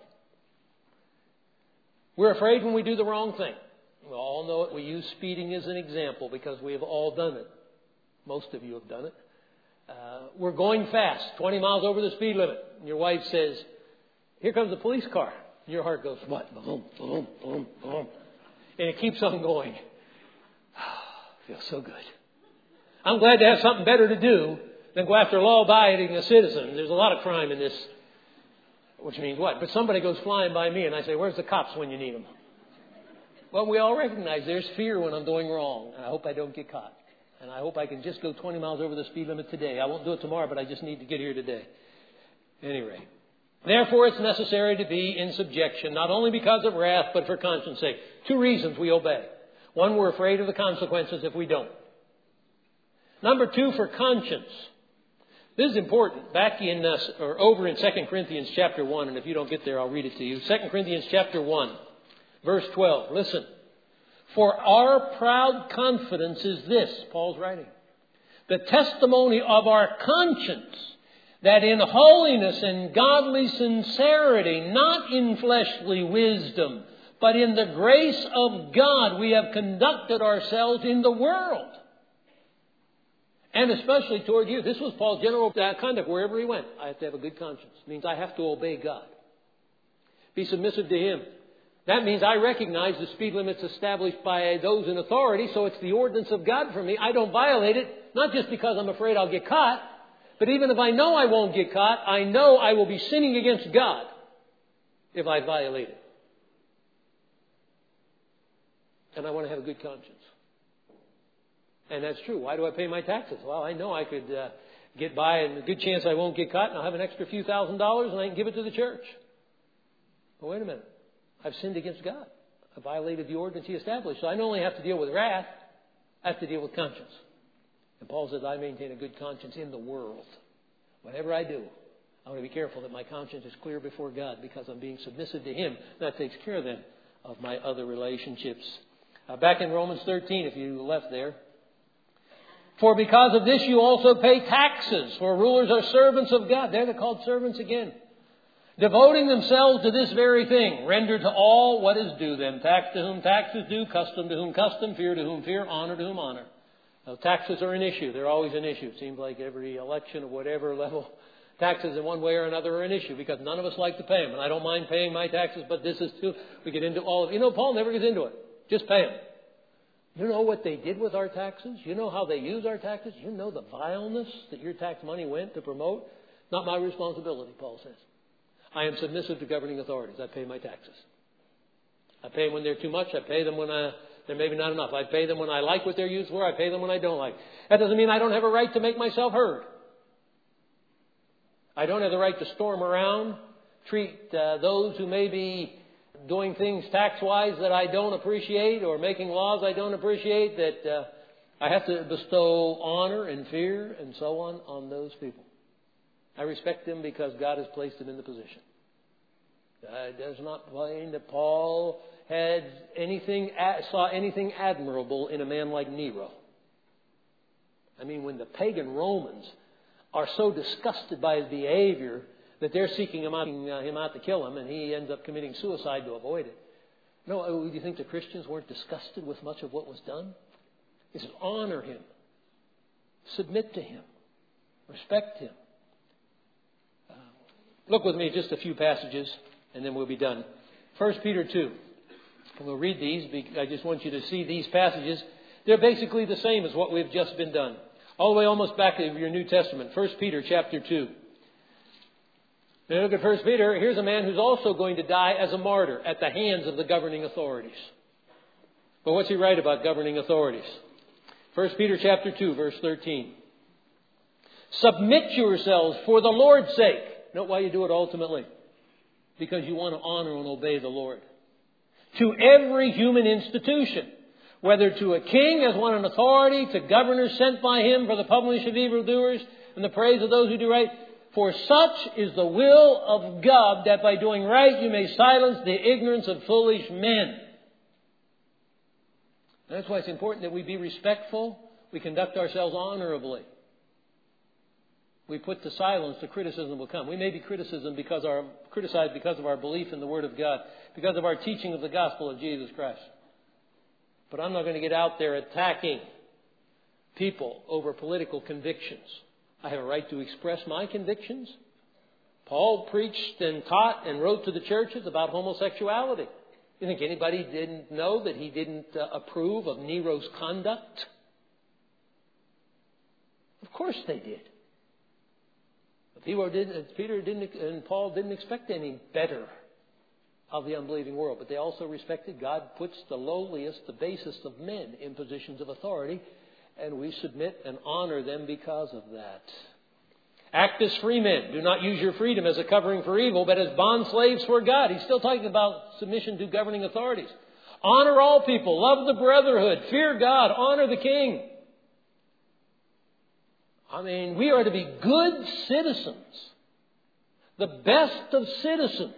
We're afraid when we do the wrong thing. We all know it. We use speeding as an example because we have all done it. Most of you have done it. Uh, we're going fast, twenty miles over the speed limit. And your wife says, "Here comes a police car." And your heart goes, what? Boom, boom, boom, boom. And it keeps on going. Feels so good. I'm glad to have something better to do than go after law-abiding citizens. There's a lot of crime in this, which means what? But somebody goes flying by me and I say, "Where's the cops when you need them?" Well, we all recognize there's fear when I'm doing wrong. And I hope I don't get caught. And I hope I can just go twenty miles over the speed limit today. I won't do it tomorrow, but I just need to get here today. Anyway, therefore it's necessary to be in subjection, not only because of wrath, but for conscience sake. Two reasons we obey. One, we're afraid of the consequences if we don't. Number two, for conscience. This is important. Back in, uh, or over in Second Corinthians chapter one, and if you don't get there, I'll read it to you. Second Corinthians chapter one, verse twelve. Listen. For our proud confidence is this, Paul's writing, the testimony of our conscience, that in holiness and godly sincerity, not in fleshly wisdom, but in the grace of God, we have conducted ourselves in the world. And especially toward you. This was Paul's general conduct wherever he went. I have to have a good conscience. It means I have to obey God. Be submissive to Him. That means I recognize the speed limits established by those in authority, so it's the ordinance of God for me. I don't violate it, not just because I'm afraid I'll get caught, but even if I know I won't get caught, I know I will be sinning against God if I violate it. And I want to have a good conscience. And that's true. Why do I pay my taxes? Well, I know I could uh, get by, and a good chance I won't get caught, and I'll have an extra few thousand dollars, and I can give it to the church. But wait a minute. I've sinned against God. I violated the ordinance He established. So I not only have to deal with wrath, I have to deal with conscience. And Paul says, I maintain a good conscience in the world. Whatever I do, I want to be careful that my conscience is clear before God because I'm being submissive to Him. That takes care then of my other relationships. Uh, back in Romans thirteen, if you left there. For because of this you also pay taxes, for rulers are servants of God. There they're called servants again. Devoting themselves to this very thing, render to all what is due them. Tax to whom tax is due, custom to whom custom, fear to whom fear, honor to whom honor. Now, taxes are an issue. They're always an issue. It seems like every election of whatever level, taxes in one way or another are an issue because none of us like to pay them. And I don't mind paying my taxes, but this is too. We get into all of it. You know, Paul never gets into it. Just pay them. You know what they did with our taxes? You know how they use our taxes? You know the vileness that your tax money went to promote? Not my responsibility, Paul says. I am submissive to governing authorities. I pay my taxes. I pay them when they're too much. I pay them when I, they're maybe not enough. I pay them when I like what they're used for. I pay them when I don't like. That doesn't mean I don't have a right to make myself heard. I don't have the right to storm around, treat uh, those who may be doing things tax-wise that I don't appreciate or making laws I don't appreciate, that uh, I have to bestow honor and fear and so on on those people. I respect them because God has placed them in the position. It does not mean that Paul had anything, saw anything admirable in a man like Nero. I mean, when the pagan Romans are so disgusted by his behavior that they're seeking him out, him out to kill him, and he ends up committing suicide to avoid it. No, do you think the Christians weren't disgusted with much of what was done? He says, honor him, submit to him, respect him. Look with me just a few passages, and then we'll be done. First Peter two. We'll read these. I just want you to see these passages. They're basically the same as what we've just been done. All the way almost back to your New Testament, First Peter chapter two. Now look at First Peter. Here's a man who's also going to die as a martyr at the hands of the governing authorities. But what's he write about governing authorities? First Peter chapter two, verse thirteen. Submit yourselves for the Lord's sake. Note why you do it ultimately. Because you want to honor and obey the Lord. To every human institution, whether to a king as one in authority, to governors sent by him for the publishing of evildoers and the praise of those who do right. For such is the will of God, that by doing right you may silence the ignorance of foolish men. That's why it's important that we be respectful. We conduct ourselves honorably. We put to silence, the criticism will come. We may be criticism because our, criticized because of our belief in the Word of God, because of our teaching of the gospel of Jesus Christ. But I'm not going to get out there attacking people over political convictions. I have a right to express my convictions. Paul preached and taught and wrote to the churches about homosexuality. You think anybody didn't know that he didn't uh, approve of Nero's conduct? Of course they did. Peter didn't, Peter didn't, and Paul didn't expect any better of the unbelieving world. But they also respected God puts the lowliest, the basest of men in positions of authority. And we submit and honor them because of that. Act as free men. Do not use your freedom as a covering for evil, but as bond slaves for God. He's still talking about submission to governing authorities. Honor all people. Love the brotherhood. Fear God. Honor the king. I mean, we are to be good citizens. The best of citizens.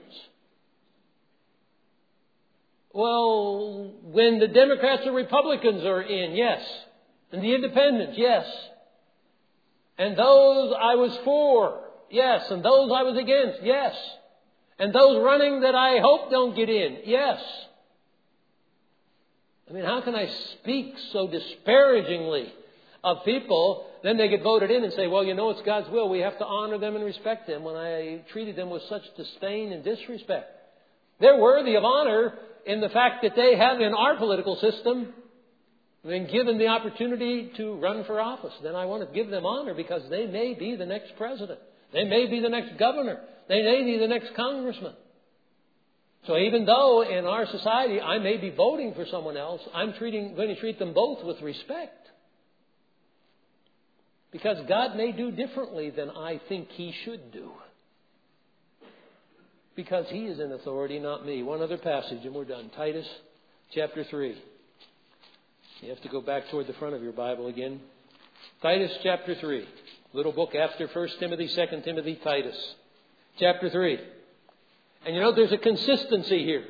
Well, when the Democrats or Republicans are in, yes. And the independents, yes. And those I was for, yes. And those I was against, yes. And those running that I hope don't get in, yes. I mean, how can I speak so disparagingly of people? Then they get voted in and say, well, you know, it's God's will. We have to honor them and respect them, when I treated them with such disdain and disrespect. They're worthy of honor in the fact that they have in our political system been given the opportunity to run for office. Then I want to give them honor because they may be the next president. They may be the next governor. They may be the next congressman. So even though in our society I may be voting for someone else, I'm treating, going to treat them both with respect. Because God may do differently than I think He should do. Because He is in authority, not me. One other passage and we're done. Titus chapter three. You have to go back toward the front of your Bible again. Titus chapter three. Little book after First Timothy, Second Timothy, Titus. Chapter three. And you know, there's a consistency here.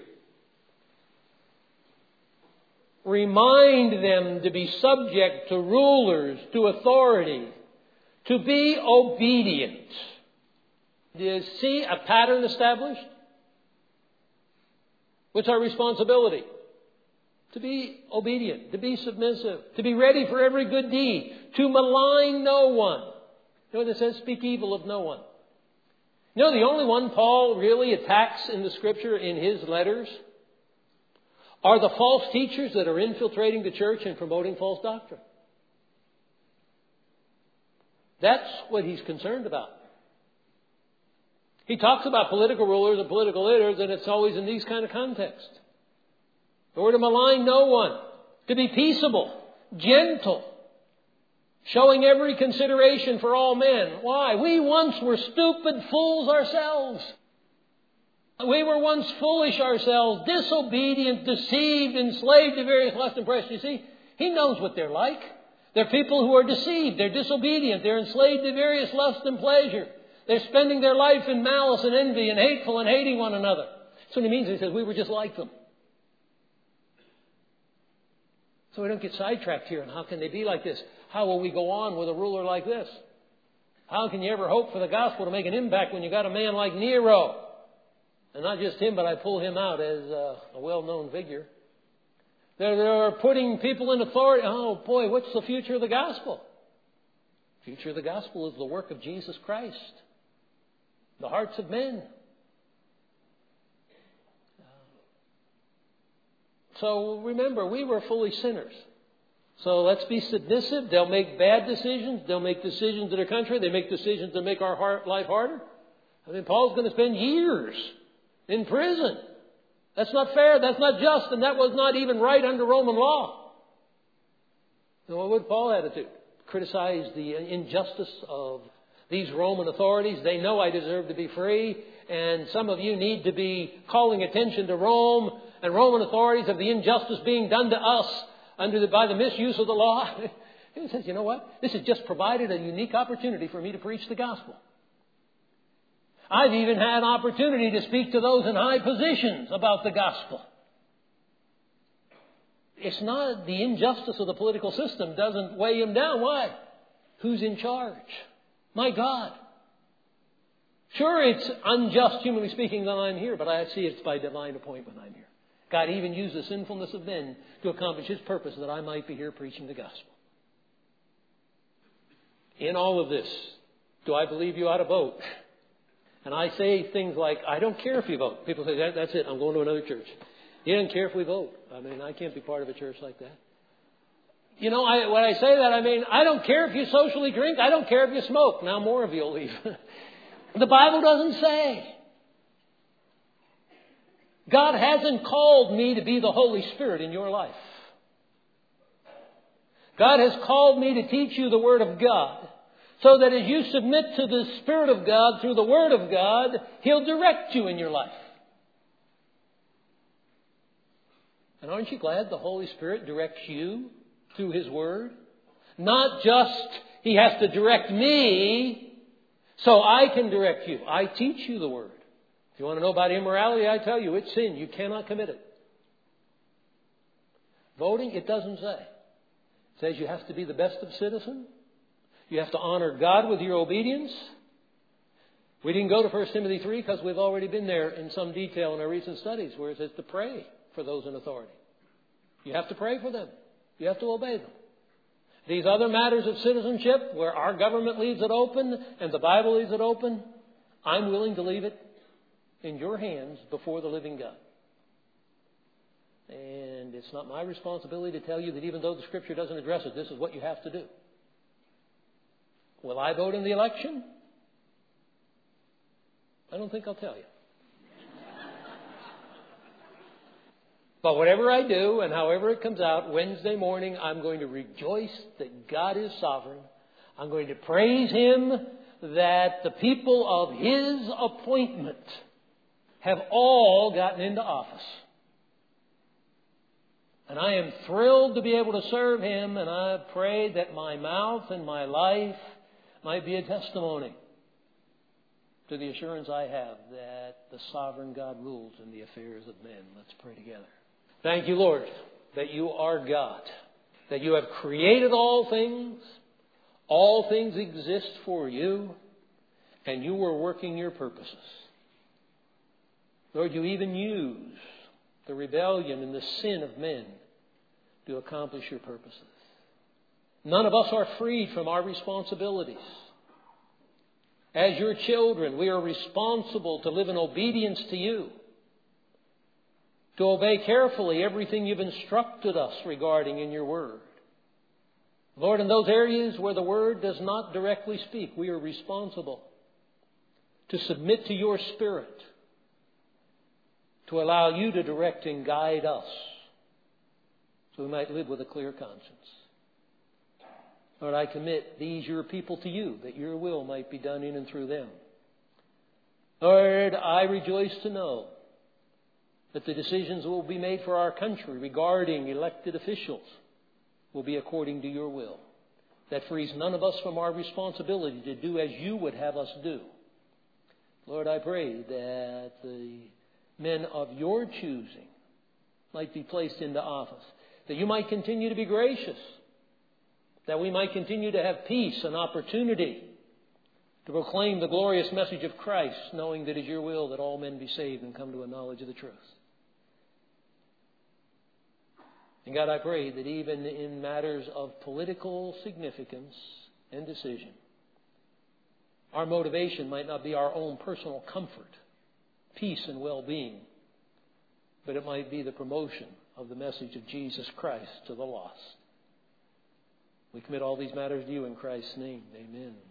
Remind them to be subject to rulers, to authority, to be obedient. Do you see a pattern established? What's our responsibility? To be obedient, to be submissive, to be ready for every good deed, to malign no one. You know what it says? Speak evil of no one. You know, the only one Paul really attacks in the Scripture in his letters are the false teachers that are infiltrating the church and promoting false doctrine. That's what he's concerned about. He talks about political rulers and political leaders, and it's always in these kind of contexts. We're to malign no one, to be peaceable, gentle, showing every consideration for all men. Why? We once were stupid fools ourselves. We were once foolish ourselves, disobedient, deceived, enslaved to various lusts and pleasures. You see, He knows what they're like. They're people who are deceived. They're disobedient. They're enslaved to various lusts and pleasure. They're spending their life in malice and envy and hateful and hating one another. That's what He means. He says we were just like them. So we don't get sidetracked here. And how can they be like this? How will we go on with a ruler like this? How can you ever hope for the gospel to make an impact when you got a man like Nero? And not just him, but I pull him out as a, a well-known figure. They're, they're putting people in authority. Oh, boy, what's the future of the gospel? The future of the gospel is the work of Jesus Christ. The hearts of men. So remember, we were fully sinners. So let's be submissive. They'll make bad decisions. They'll make decisions in their country. They make decisions that make our heart, life harder. I mean, Paul's going to spend years in prison. That's not fair. That's not just. And that was not even right under Roman law. And what would Paul have to do? Criticize the injustice of these Roman authorities. They know I deserve to be free. And some of you need to be calling attention to Rome and Roman authorities of the injustice being done to us under the, by the misuse of the law. He says, you know what? This has just provided a unique opportunity for me to preach the gospel. I've even had an opportunity to speak to those in high positions about the gospel. It's not the injustice of the political system doesn't weigh him down. Why? Who's in charge? My God. Sure, it's unjust, humanly speaking, that I'm here, but I see it's by divine appointment I'm here. God even used the sinfulness of men to accomplish His purpose that I might be here preaching the gospel. In all of this, do I believe you ought to vote? And I say things like, I don't care if you vote. People say, that, that's it, I'm going to another church. He doesn't care if we vote. I mean, I can't be part of a church like that. You know, I, when I say that, I mean, I don't care if you socially drink. I don't care if you smoke. Now more of you will leave. The Bible doesn't say. God hasn't called me to be the Holy Spirit in your life. God has called me to teach you the Word of God, so that as you submit to the Spirit of God through the Word of God, He'll direct you in your life. And aren't you glad the Holy Spirit directs you through His Word? Not just He has to direct me so I can direct you. I teach you the Word. If you want to know about immorality, I tell you, it's sin. You cannot commit it. Voting, it doesn't say. It says you have to be the best of citizens. You have to honor God with your obedience. We didn't go to First Timothy three because we've already been there in some detail in our recent studies where it says to pray for those in authority. You have to pray for them. You have to obey them. These other matters of citizenship, where our government leaves it open and the Bible leaves it open, I'm willing to leave it in your hands before the living God. And it's not my responsibility to tell you that even though the Scripture doesn't address it, this is what you have to do. Will I vote in the election? I don't think I'll tell you. But whatever I do and however it comes out, Wednesday morning I'm going to rejoice that God is sovereign. I'm going to praise Him that the people of His appointment have all gotten into office. And I am thrilled to be able to serve Him, and I pray that my mouth and my life might be a testimony to the assurance I have that the sovereign God rules in the affairs of men. Let's pray together. Thank you, Lord, that you are God, that you have created all things, all things exist for you, and you were working your purposes. Lord, you even use the rebellion and the sin of men to accomplish your purposes. None of us are freed from our responsibilities. As your children, we are responsible to live in obedience to you, to obey carefully everything you've instructed us regarding in your word. Lord, in those areas where the word does not directly speak, we are responsible to submit to your Spirit, to allow you to direct and guide us so we might live with a clear conscience. Lord, I commit these your people to you, that your will might be done in and through them. Lord, I rejoice to know that the decisions that will be made for our country regarding elected officials will be according to your will. That frees none of us from our responsibility to do as you would have us do. Lord, I pray that the men of your choosing might be placed into office, that you might continue to be gracious, that we might continue to have peace and opportunity to proclaim the glorious message of Christ, knowing that it is your will that all men be saved and come to a knowledge of the truth. And God, I pray that even in matters of political significance and decision, our motivation might not be our own personal comfort, peace and well-being, but it might be the promotion of the message of Jesus Christ to the lost. We commit all these matters to you in Christ's name. Amen.